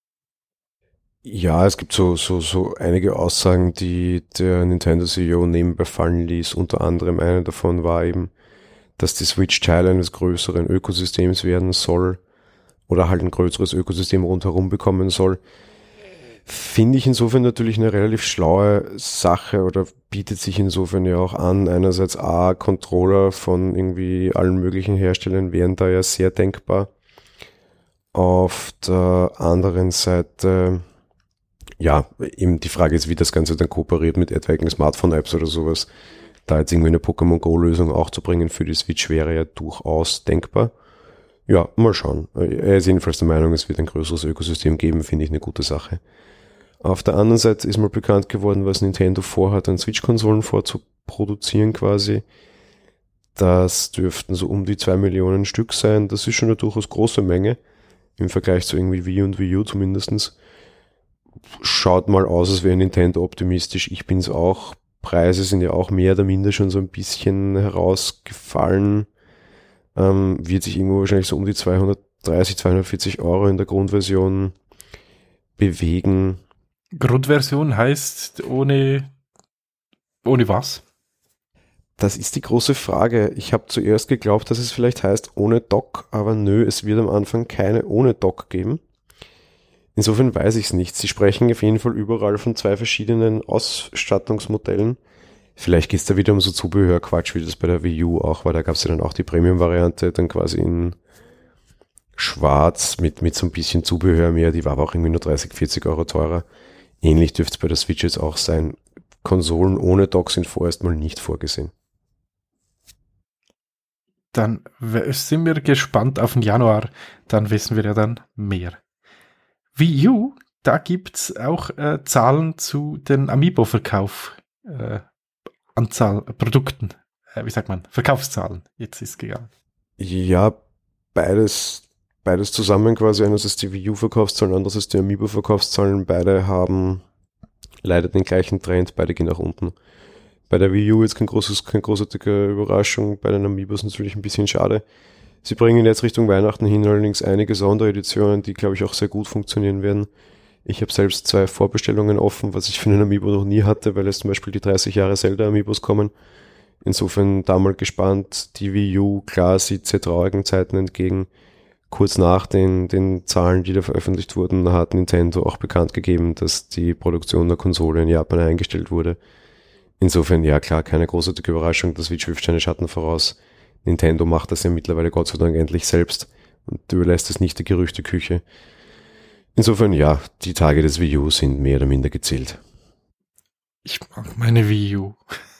Ja, es gibt so, so, so einige Aussagen, die der Nintendo C E O nebenbei fallen ließ. Unter anderem eine davon war eben, dass die Switch Teil eines größeren Ökosystems werden soll oder halt ein größeres Ökosystem rundherum bekommen soll. Finde ich insofern natürlich eine relativ schlaue Sache oder bietet sich insofern ja auch an. Einerseits A, Controller von irgendwie allen möglichen Herstellern wären da ja sehr denkbar. Auf der anderen Seite, ja, eben die Frage ist, wie das Ganze dann kooperiert mit etwaigen Smartphone-Apps oder sowas. Da jetzt irgendwie eine Pokémon Go-Lösung auch zu bringen für die Switch wäre ja durchaus denkbar. Ja, mal schauen. Er ist jedenfalls der Meinung, es wird ein größeres Ökosystem geben, finde ich eine gute Sache. Auf der anderen Seite ist mal bekannt geworden, was Nintendo vorhat, an Switch-Konsolen vorzuproduzieren quasi. Das dürften so um die zwei Millionen Stück sein. Das ist schon eine durchaus große Menge, im Vergleich zu irgendwie Wii und Wii U zumindestens. Schaut mal aus, als wäre Nintendo optimistisch. Ich bin's auch. Preise sind ja auch mehr oder minder schon so ein bisschen herausgefallen. Ähm, wird sich irgendwo wahrscheinlich so um die zweihundertdreißig, zweihundertvierzig Euro in der Grundversion bewegen. Grundversion heißt ohne, ohne was? Das ist die große Frage. Ich habe zuerst geglaubt, dass es vielleicht heißt ohne Dock, aber nö, es wird am Anfang keine ohne Dock geben. Insofern weiß ich es nicht. Sie sprechen auf jeden Fall überall von zwei verschiedenen Ausstattungsmodellen. Vielleicht geht es da wieder um so Zubehörquatsch, wie das bei der Wii U auch war. Da gab es ja dann auch die Premium-Variante, dann quasi in schwarz mit, mit so ein bisschen Zubehör mehr. Die war aber auch irgendwie nur dreißig, vierzig Euro teurer. Ähnlich dürfte es bei der Switch jetzt auch sein. Konsolen ohne Dock sind vorerst mal nicht vorgesehen. Dann sind wir gespannt auf den Januar. Dann wissen wir ja dann mehr. Wii U, da gibt's auch äh, Zahlen zu den Amiibo-Verkauf, äh, Anzahl äh, Produkten, äh, wie sagt man, Verkaufszahlen, jetzt ist gegangen. Ja, beides, beides zusammen quasi, einerseits die Wii U-Verkaufszahlen, andererseits die Amiibo-Verkaufszahlen, beide haben leider den gleichen Trend, beide gehen nach unten. Bei der Wii U jetzt kein großes, keine großartige Überraschung, bei den Amiibos natürlich ein bisschen schade. Sie bringen jetzt Richtung Weihnachten hin allerdings einige Sondereditionen, die, glaube ich, auch sehr gut funktionieren werden. Ich habe selbst zwei Vorbestellungen offen, was ich für einen Amiibo noch nie hatte, weil jetzt zum Beispiel die dreißig Jahre Zelda-Amiibos kommen. Insofern da mal gespannt. Die Wii U, klar, sieht sehr traurigen Zeiten entgegen. Kurz nach den, den Zahlen, die da veröffentlicht wurden, hat Nintendo auch bekannt gegeben, dass die Produktion der Konsole in Japan eingestellt wurde. Insofern, ja klar, keine großartige Überraschung, das Switch wirft seine Schatten voraus. Nintendo macht das ja mittlerweile Gott sei Dank endlich selbst und überlässt es nicht der Gerüchteküche. Insofern, ja, die Tage des Wii U sind mehr oder minder gezählt. Ich mag meine Wii U.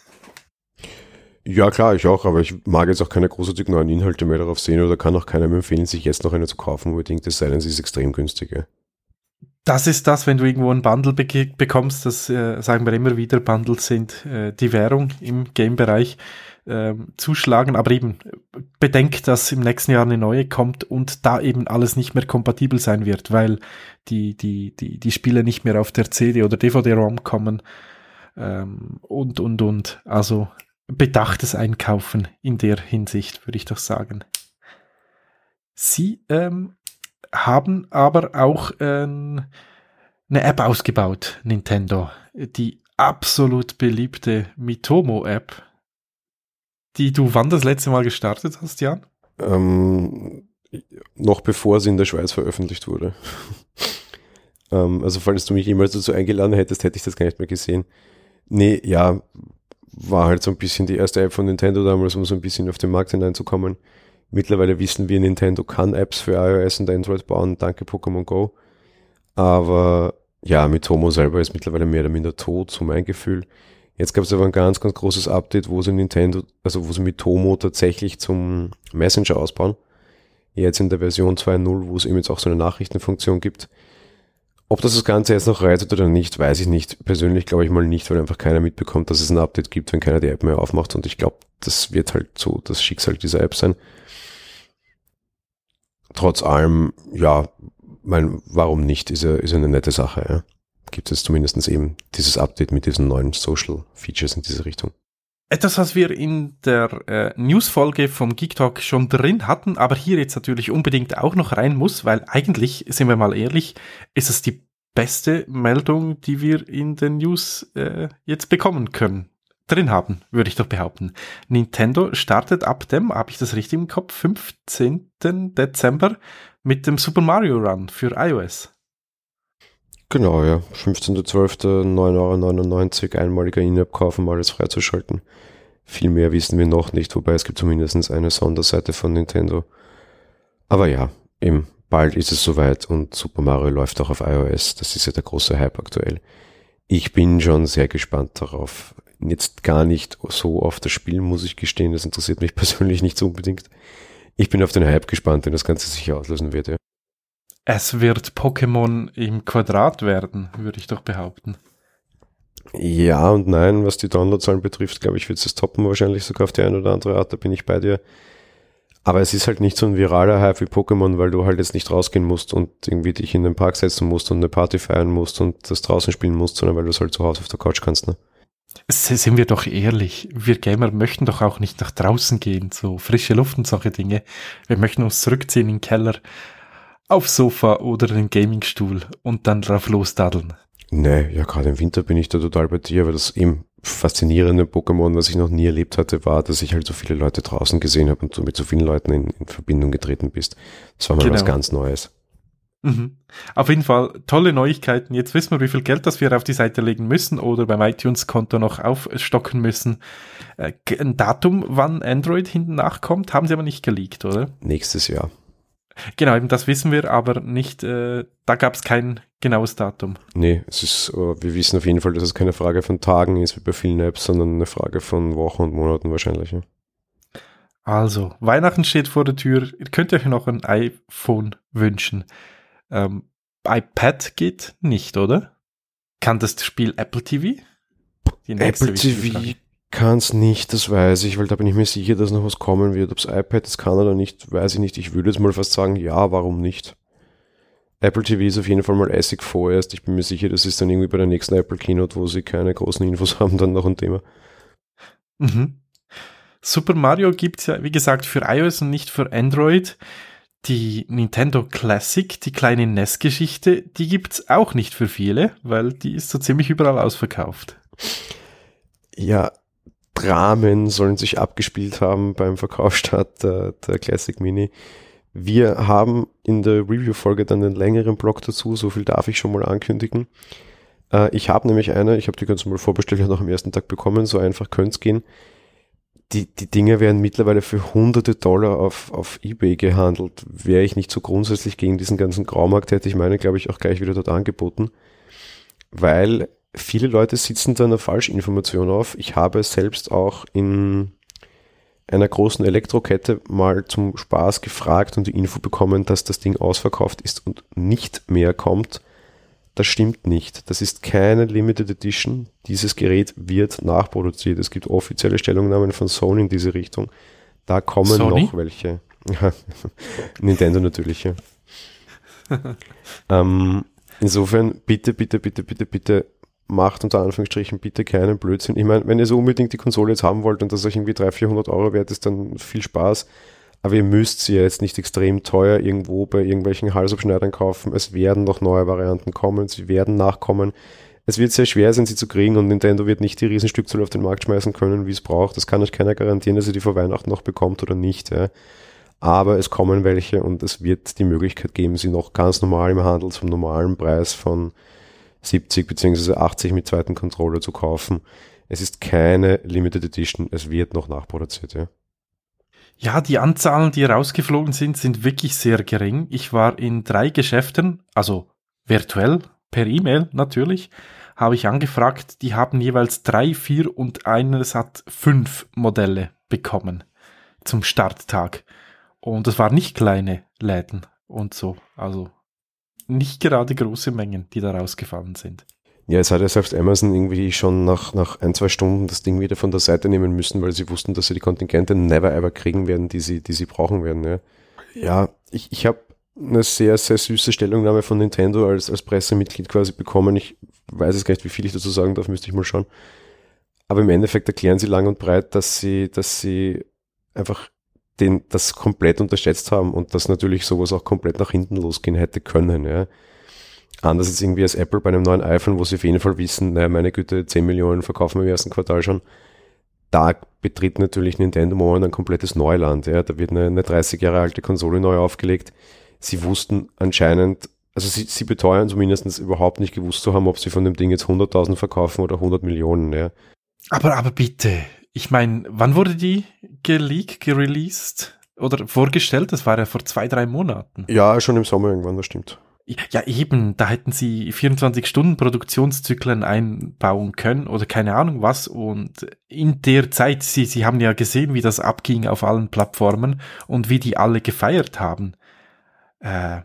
Ja klar, ich auch, aber ich mag jetzt auch keine großartigen neuen Inhalte mehr darauf sehen oder kann auch keinem empfehlen, sich jetzt noch eine zu kaufen unbedingt, es sei denn, sie ist extrem günstig. Ja. Das ist das, wenn du irgendwo ein Bundle be- bekommst, das äh, sagen wir immer wieder, Bundles sind äh, die Währung im Game-Bereich, äh, zuschlagen, aber eben bedenkt, dass im nächsten Jahr eine neue kommt und da eben alles nicht mehr kompatibel sein wird, weil die, die, die, die Spiele nicht mehr auf der C D oder D V D-ROM kommen ähm, und, und, und. Also bedachtes Einkaufen in der Hinsicht, würde ich doch sagen. Sie ähm, haben aber auch ähm, eine App ausgebaut, Nintendo. Die absolut beliebte Miitomo-App, die du wann das letzte Mal gestartet hast, Jan? Ähm, noch bevor sie in der Schweiz veröffentlicht wurde. ähm, also falls du mich jemals dazu eingeladen hättest, hätte ich das gar nicht mehr gesehen. Nee, ja, war halt so ein bisschen die erste App von Nintendo damals, um so ein bisschen auf den Markt hineinzukommen. Mittlerweile wissen wir, Nintendo kann Apps für iOS und Android bauen, danke Pokémon Go. Aber ja, Miitomo selber ist mittlerweile mehr oder minder tot, so mein Gefühl. Jetzt gab es aber ein ganz, ganz großes Update, wo sie Nintendo, also wo sie Miitomo tatsächlich zum Messenger ausbauen. Jetzt in der Version zwei Punkt null, wo es eben jetzt auch so eine Nachrichtenfunktion gibt. Ob das das Ganze jetzt noch reitet oder nicht, weiß ich nicht. Persönlich glaube ich mal nicht, weil einfach keiner mitbekommt, dass es ein Update gibt, wenn keiner die App mehr aufmacht. Und ich glaube, das wird halt so das Schicksal dieser App sein. Trotz allem, ja, Weil, warum nicht? Ist ja, ist ja eine nette Sache, ja. Gibt es zumindest eben dieses Update mit diesen neuen Social Features in diese Richtung. Etwas, was wir in der äh, News-Folge vom Geek Talk schon drin hatten, aber hier jetzt natürlich unbedingt auch noch rein muss, weil eigentlich, sind wir mal ehrlich, ist es die beste Meldung, die wir in den News äh, jetzt bekommen können. Drin haben, würde ich doch behaupten. Nintendo startet ab dem, habe ich das richtig im Kopf, fünfzehnten Dezember mit dem Super Mario Run für iOS. Genau, ja. fünfzehnten zwölften neun Euro neunundneunzig, einmaliger In-App-Kauf, um alles freizuschalten. Viel mehr wissen wir noch nicht, wobei es gibt zumindest eine Sonderseite von Nintendo. Aber ja, eben, bald ist es soweit und Super Mario läuft auch auf iOS. Das ist ja der große Hype aktuell. Ich bin schon sehr gespannt darauf. Jetzt gar nicht so auf das Spiel, muss ich gestehen. Das interessiert mich persönlich nicht so unbedingt. Ich bin auf den Hype gespannt, den das Ganze sicher auslösen wird, ja. Es wird Pokémon im Quadrat werden, würde ich doch behaupten. Ja und nein, was die Downloadzahlen betrifft, glaube ich, wird es toppen, wahrscheinlich sogar auf die eine oder andere Art, da bin ich bei dir. Aber es ist halt nicht so ein viraler Hype wie Pokémon, weil du halt jetzt nicht rausgehen musst und irgendwie dich in den Park setzen musst und eine Party feiern musst und das draußen spielen musst, sondern weil du es halt zu Hause auf der Couch kannst, ne? Sind wir doch ehrlich, wir Gamer möchten doch auch nicht nach draußen gehen, so frische Luft und solche Dinge. Wir möchten uns zurückziehen in den Keller, aufs Sofa oder den Gamingstuhl und dann drauf losdaddeln. Nee, ja, gerade im Winter bin ich da total bei dir, weil das eben faszinierende Pokémon, was ich noch nie erlebt hatte, war, dass ich halt so viele Leute draußen gesehen habe und du mit so vielen Leuten in, in Verbindung getreten bist. Das war mal genau. was ganz Neues. Mhm. Auf jeden Fall tolle Neuigkeiten. Jetzt wissen wir, wie viel Geld das wir auf die Seite legen müssen oder beim iTunes-Konto noch aufstocken müssen. Äh, ein Datum, wann Android hinten nachkommt, haben sie aber nicht geleakt, oder? Nächstes Jahr. Genau, eben das wissen wir, aber nicht, äh, da gab es kein genaues Datum. Nee, es ist, wir wissen auf jeden Fall, dass es keine Frage von Tagen ist, wie bei vielen Apps, sondern eine Frage von Wochen und Monaten wahrscheinlich. Ja. Also, Weihnachten steht vor der Tür, ihr könnt euch noch ein iPhone wünschen. Ähm, iPad geht nicht, oder? Kann das Spiel Apple T V? Die Apple T V kann es nicht, das weiß ich, weil da bin ich mir sicher, dass noch was kommen wird. Ob es iPad das kann oder nicht, weiß ich nicht. Ich würde jetzt mal fast sagen, ja, warum nicht? Apple T V ist auf jeden Fall mal Essig vorerst. Ich bin mir sicher, das ist dann irgendwie bei der nächsten Apple Keynote, wo sie keine großen Infos haben, dann noch ein Thema. Mhm. Super Mario gibt es ja, wie gesagt, für iOS und nicht für Android. Die Nintendo Classic, die kleine N E S-Geschichte, die gibt's auch nicht für viele, weil die ist so ziemlich überall ausverkauft. Ja, Dramen sollen sich abgespielt haben beim Verkaufsstart der, der Classic Mini. Wir haben in der Review-Folge dann einen längeren Blog dazu, so viel darf ich schon mal ankündigen. Äh, ich habe nämlich eine, ich habe die ganz mal vorbestellt und noch am ersten Tag bekommen, so einfach könnte es gehen. Die, die Dinge werden mittlerweile für hunderte Dollar auf, auf eBay gehandelt. Wäre ich nicht so grundsätzlich gegen diesen ganzen Graumarkt, hätte ich meine, glaube ich, auch gleich wieder dort angeboten. Weil viele Leute sitzen da eine Falschinformation auf. Ich habe selbst auch in einer großen Elektrokette mal zum Spaß gefragt und die Info bekommen, dass das Ding ausverkauft ist und nicht mehr kommt. Das stimmt nicht. Das ist keine Limited Edition. Dieses Gerät wird nachproduziert. Es gibt offizielle Stellungnahmen von Sony in diese Richtung. Da kommen Sony? noch welche. Nintendo natürlich, ja. ähm, insofern, bitte, bitte, bitte, bitte, bitte macht unter Anführungsstrichen bitte keinen Blödsinn. Ich meine, wenn ihr so unbedingt die Konsole jetzt haben wollt und das euch irgendwie dreihundert, vierhundert Euro wert ist, dann viel Spaß. Aber ihr müsst sie ja jetzt nicht extrem teuer irgendwo bei irgendwelchen Halsabschneidern kaufen. Es werden noch neue Varianten kommen, sie werden nachkommen. Es wird sehr schwer sein, sie zu kriegen und Nintendo wird nicht die Riesenstückzahl auf den Markt schmeißen können, wie es braucht. Das kann euch keiner garantieren, dass ihr die vor Weihnachten noch bekommt oder nicht. Ja. Aber es kommen welche und es wird die Möglichkeit geben, sie noch ganz normal im Handel zum normalen Preis von siebzig bzw. achtzig mit zweiten Controller zu kaufen. Es ist keine Limited Edition, es wird noch nachproduziert, ja. Ja, die Anzahlen, die rausgeflogen sind, sind wirklich sehr gering. Ich war in drei Geschäften, also virtuell, per E-Mail natürlich, habe ich angefragt, die haben jeweils drei, vier und eines hat fünf Modelle bekommen zum Starttag. Und das waren nicht kleine Läden und so, also nicht gerade große Mengen, die da rausgefallen sind. Ja, es hat ja selbst Amazon irgendwie schon nach, nach ein, zwei Stunden das Ding wieder von der Seite nehmen müssen, weil sie wussten, dass sie die Kontingente never ever kriegen werden, die sie, die sie brauchen werden. Ja, ja ich, ich habe eine sehr, sehr süße Stellungnahme von Nintendo als, als Pressemitglied quasi bekommen. Ich weiß jetzt gar nicht, wie viel ich dazu sagen darf, müsste ich mal schauen. Aber im Endeffekt erklären sie lang und breit, dass sie, dass sie einfach den, das komplett unterschätzt haben und dass natürlich sowas auch komplett nach hinten losgehen hätte können, ja. Anders als irgendwie als Apple bei einem neuen iPhone, wo sie auf jeden Fall wissen, naja, meine Güte, zehn Millionen verkaufen wir im ersten Quartal schon. Da betritt natürlich Nintendo momentan ein komplettes Neuland, ja. Da wird eine, eine dreißig Jahre alte Konsole neu aufgelegt. Sie wussten anscheinend, also sie, sie beteuern zumindest überhaupt nicht gewusst zu haben, ob sie von dem Ding jetzt hunderttausend verkaufen oder hundert Millionen, ja. Aber, aber bitte, ich meine, wann wurde die geleakt, gereleased oder vorgestellt? Das war ja vor zwei, drei Monaten. Ja, schon im Sommer irgendwann, das stimmt. Ja, eben, da hätten sie vierundzwanzig Stunden Produktionszyklen einbauen können oder keine Ahnung was, und in der Zeit, sie, sie haben ja gesehen, wie das abging auf allen Plattformen und wie die alle gefeiert haben. Äh,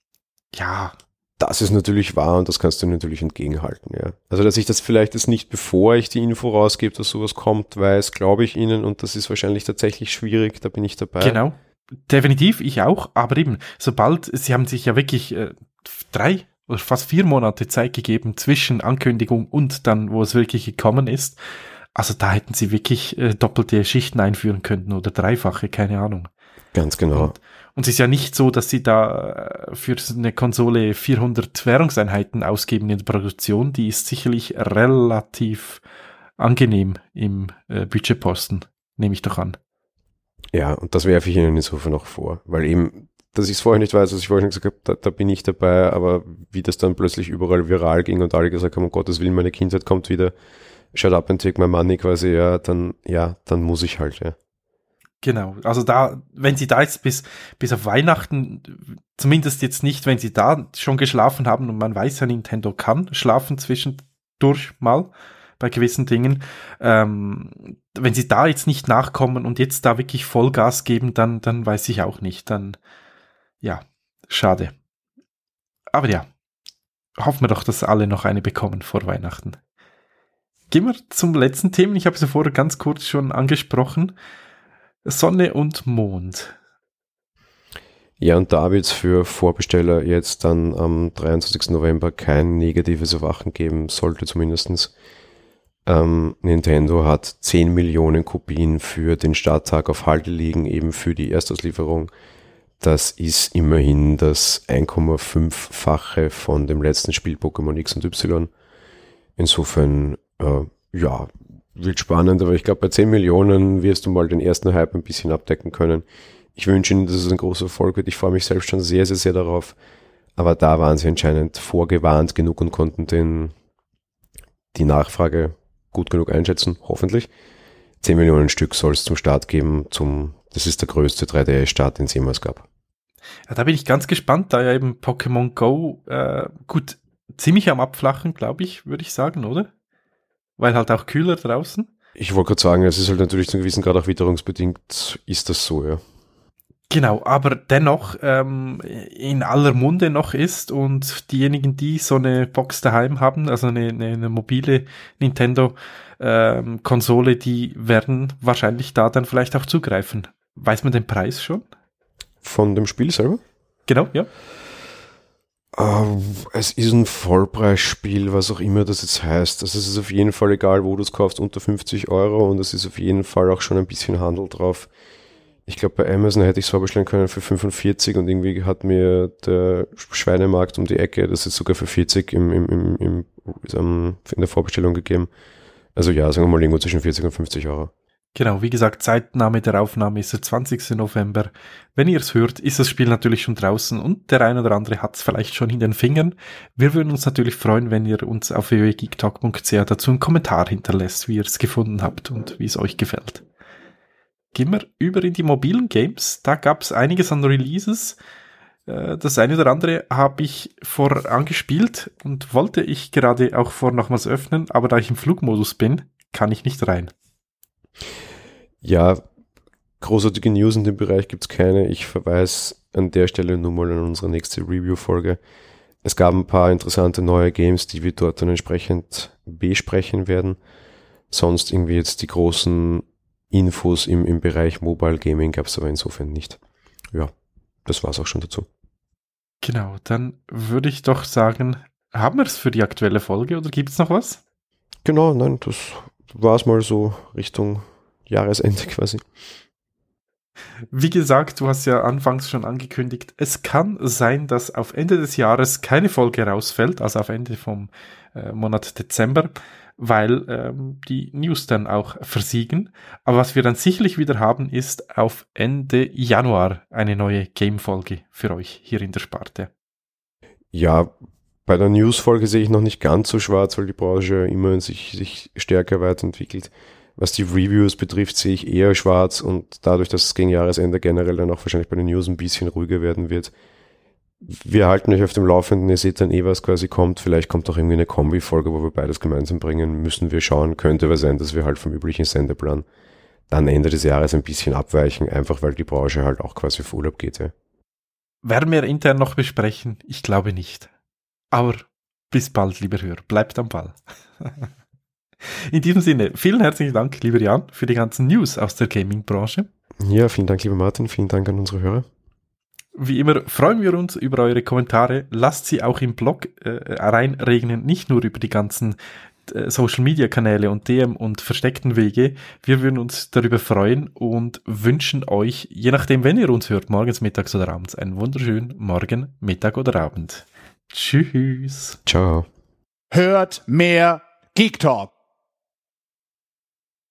ja. Das ist natürlich wahr und das kannst du natürlich entgegenhalten, ja. Also, dass ich das vielleicht jetzt nicht, bevor ich die Info rausgebe, dass sowas kommt, weiß, glaube ich Ihnen, und das ist wahrscheinlich tatsächlich schwierig, da bin ich dabei. Genau, definitiv, ich auch, aber eben, sobald, sie haben sich ja wirklich äh, drei oder fast vier Monate Zeit gegeben zwischen Ankündigung und dann, wo es wirklich gekommen ist, also da hätten sie wirklich äh, doppelte Schichten einführen können oder dreifache, keine Ahnung. Ganz genau. Und, und es ist ja nicht so, dass sie da für eine Konsole vierhundert Währungseinheiten ausgeben in der Produktion. Die ist sicherlich relativ angenehm im äh, Budgetposten, nehme ich doch an. Ja, und das werfe ich Ihnen insofern noch vor, weil eben, dass ich es vorher nicht weiß, was ich vorher schon gesagt habe, da, da bin ich dabei, aber wie das dann plötzlich überall viral ging und alle gesagt haben, um Gottes Willen, meine Kindheit kommt wieder, shut up and take my money quasi, ja, dann, ja, dann muss ich halt, ja. Genau, also da, wenn sie da jetzt bis, bis auf Weihnachten, zumindest jetzt nicht, wenn sie da schon geschlafen haben, und man weiß ja, Nintendo kann schlafen zwischendurch mal bei gewissen Dingen, ähm, wenn sie da jetzt nicht nachkommen und jetzt da wirklich Vollgas geben, dann, dann weiß ich auch nicht, dann, ja, schade. Aber ja, hoffen wir doch, dass alle noch eine bekommen vor Weihnachten. Gehen wir zum letzten Thema, ich habe es ja vorher ganz kurz schon angesprochen. Sonne und Mond. Ja, und da wird es für Vorbesteller jetzt dann am dreiundzwanzigsten November kein negatives Erwachen geben, sollte zumindestens. Ähm, Nintendo hat zehn Millionen Kopien für den Starttag auf Halde liegen, eben für die Erstauslieferung. Das ist immerhin das eins Komma fünf-fache von dem letzten Spiel Pokémon X und Y. Insofern, äh, ja, wird spannend, aber ich glaube, bei zehn Millionen wirst du mal den ersten Hype ein bisschen abdecken können. Ich wünsche Ihnen, dass es ein großer Erfolg wird. Ich freue mich selbst schon sehr, sehr, sehr darauf. Aber da waren sie anscheinend vorgewarnt genug und konnten den, die Nachfrage gut genug einschätzen, hoffentlich. zehn Millionen Stück soll es zum Start geben. Zum, das ist der größte drei D S-Start, den es jemals gab. Ja, da bin ich ganz gespannt, da ja eben Pokémon Go äh, gut ziemlich am Abflachen, glaube ich, würde ich sagen, oder? Weil halt auch kühler draußen. Ich wollte gerade sagen, es ist halt natürlich zu einem gewissen Grad auch witterungsbedingt, ist das so, ja. Genau, aber dennoch ähm, in aller Munde noch ist, und diejenigen, die so eine Box daheim haben, also eine, eine, eine mobile Nintendo-Konsole, ähm, die werden wahrscheinlich da dann vielleicht auch zugreifen. Weiß man den Preis schon? Von dem Spiel selber? Genau, ja. Uh, es ist ein Vollpreisspiel, was auch immer das jetzt heißt. Also es ist auf jeden Fall egal, wo du es kaufst, unter fünfzig Euro, und es ist auf jeden Fall auch schon ein bisschen Handel drauf. Ich glaube, bei Amazon hätte ich es vorbestellen können für fünfundvierzig, und irgendwie hat mir der Schweinemarkt um die Ecke das jetzt sogar für vierzig im, im, im, im, im, in der Vorbestellung gegeben. Also ja, sagen wir mal irgendwo zwischen vierzig und fünfzig Euro. Genau, wie gesagt, Zeitnahme der Aufnahme ist der zwanzigsten November. Wenn ihr es hört, ist das Spiel natürlich schon draußen, und der ein oder andere hat es vielleicht schon in den Fingern. Wir würden uns natürlich freuen, wenn ihr uns auf w w w punkt geektalk punkt c h dazu einen Kommentar hinterlässt, wie ihr es gefunden habt und wie es euch gefällt. Gehen wir über in die mobilen Games. Da gab es einiges an Releases. Das eine oder andere habe ich vor angespielt und wollte ich gerade auch vor nochmals öffnen, aber da ich im Flugmodus bin, kann ich nicht rein. Ja, großartige News in dem Bereich gibt's keine. Ich verweise an der Stelle nur mal an unsere nächste Review-Folge. Es gab ein paar interessante neue Games, die wir dort dann entsprechend besprechen werden. Sonst irgendwie jetzt die großen Infos im, im Bereich Mobile Gaming gab's aber insofern nicht. Ja, das war's auch schon dazu. Genau, dann würde ich doch sagen, haben wir es für die aktuelle Folge oder gibt es noch was? Genau, nein, das war es mal so Richtung Jahresende quasi. Wie gesagt, du hast ja anfangs schon angekündigt, es kann sein, dass auf Ende des Jahres keine Folge rausfällt, also auf Ende vom äh, Monat Dezember, weil ähm, die News dann auch versiegen. Aber was wir dann sicherlich wieder haben, ist auf Ende Januar eine neue Game-Folge für euch hier in der Sparte. Ja, bei der News-Folge sehe ich noch nicht ganz so schwarz, weil die Branche immer sich, sich stärker weiterentwickelt. Was die Reviews betrifft, sehe ich eher schwarz und dadurch, dass es gegen Jahresende generell dann auch wahrscheinlich bei den News ein bisschen ruhiger werden wird. Wir halten euch auf dem Laufenden, ihr seht dann eh, was quasi kommt. Vielleicht kommt auch irgendwie eine Kombi-Folge, wo wir beides gemeinsam bringen. Müssen wir schauen. Könnte aber sein, dass wir halt vom üblichen Sendeplan dann Ende des Jahres ein bisschen abweichen, einfach weil die Branche halt auch quasi auf Urlaub geht. Ja. Werden wir intern noch besprechen? Ich glaube nicht. Aber bis bald, lieber Hörer. Bleibt am Ball. In diesem Sinne, vielen herzlichen Dank, lieber Jan, für die ganzen News aus der Gaming-Branche. Ja, vielen Dank, lieber Martin. Vielen Dank an unsere Hörer. Wie immer freuen wir uns über eure Kommentare. Lasst sie auch im Blog äh, reinregnen, nicht nur über die ganzen äh, Social-Media-Kanäle und D M und versteckten Wege. Wir würden uns darüber freuen und wünschen euch, je nachdem, wenn ihr uns hört, morgens, mittags oder abends, einen wunderschönen Morgen, Mittag oder Abend. Tschüss. Ciao. Hört mehr Geek Talk.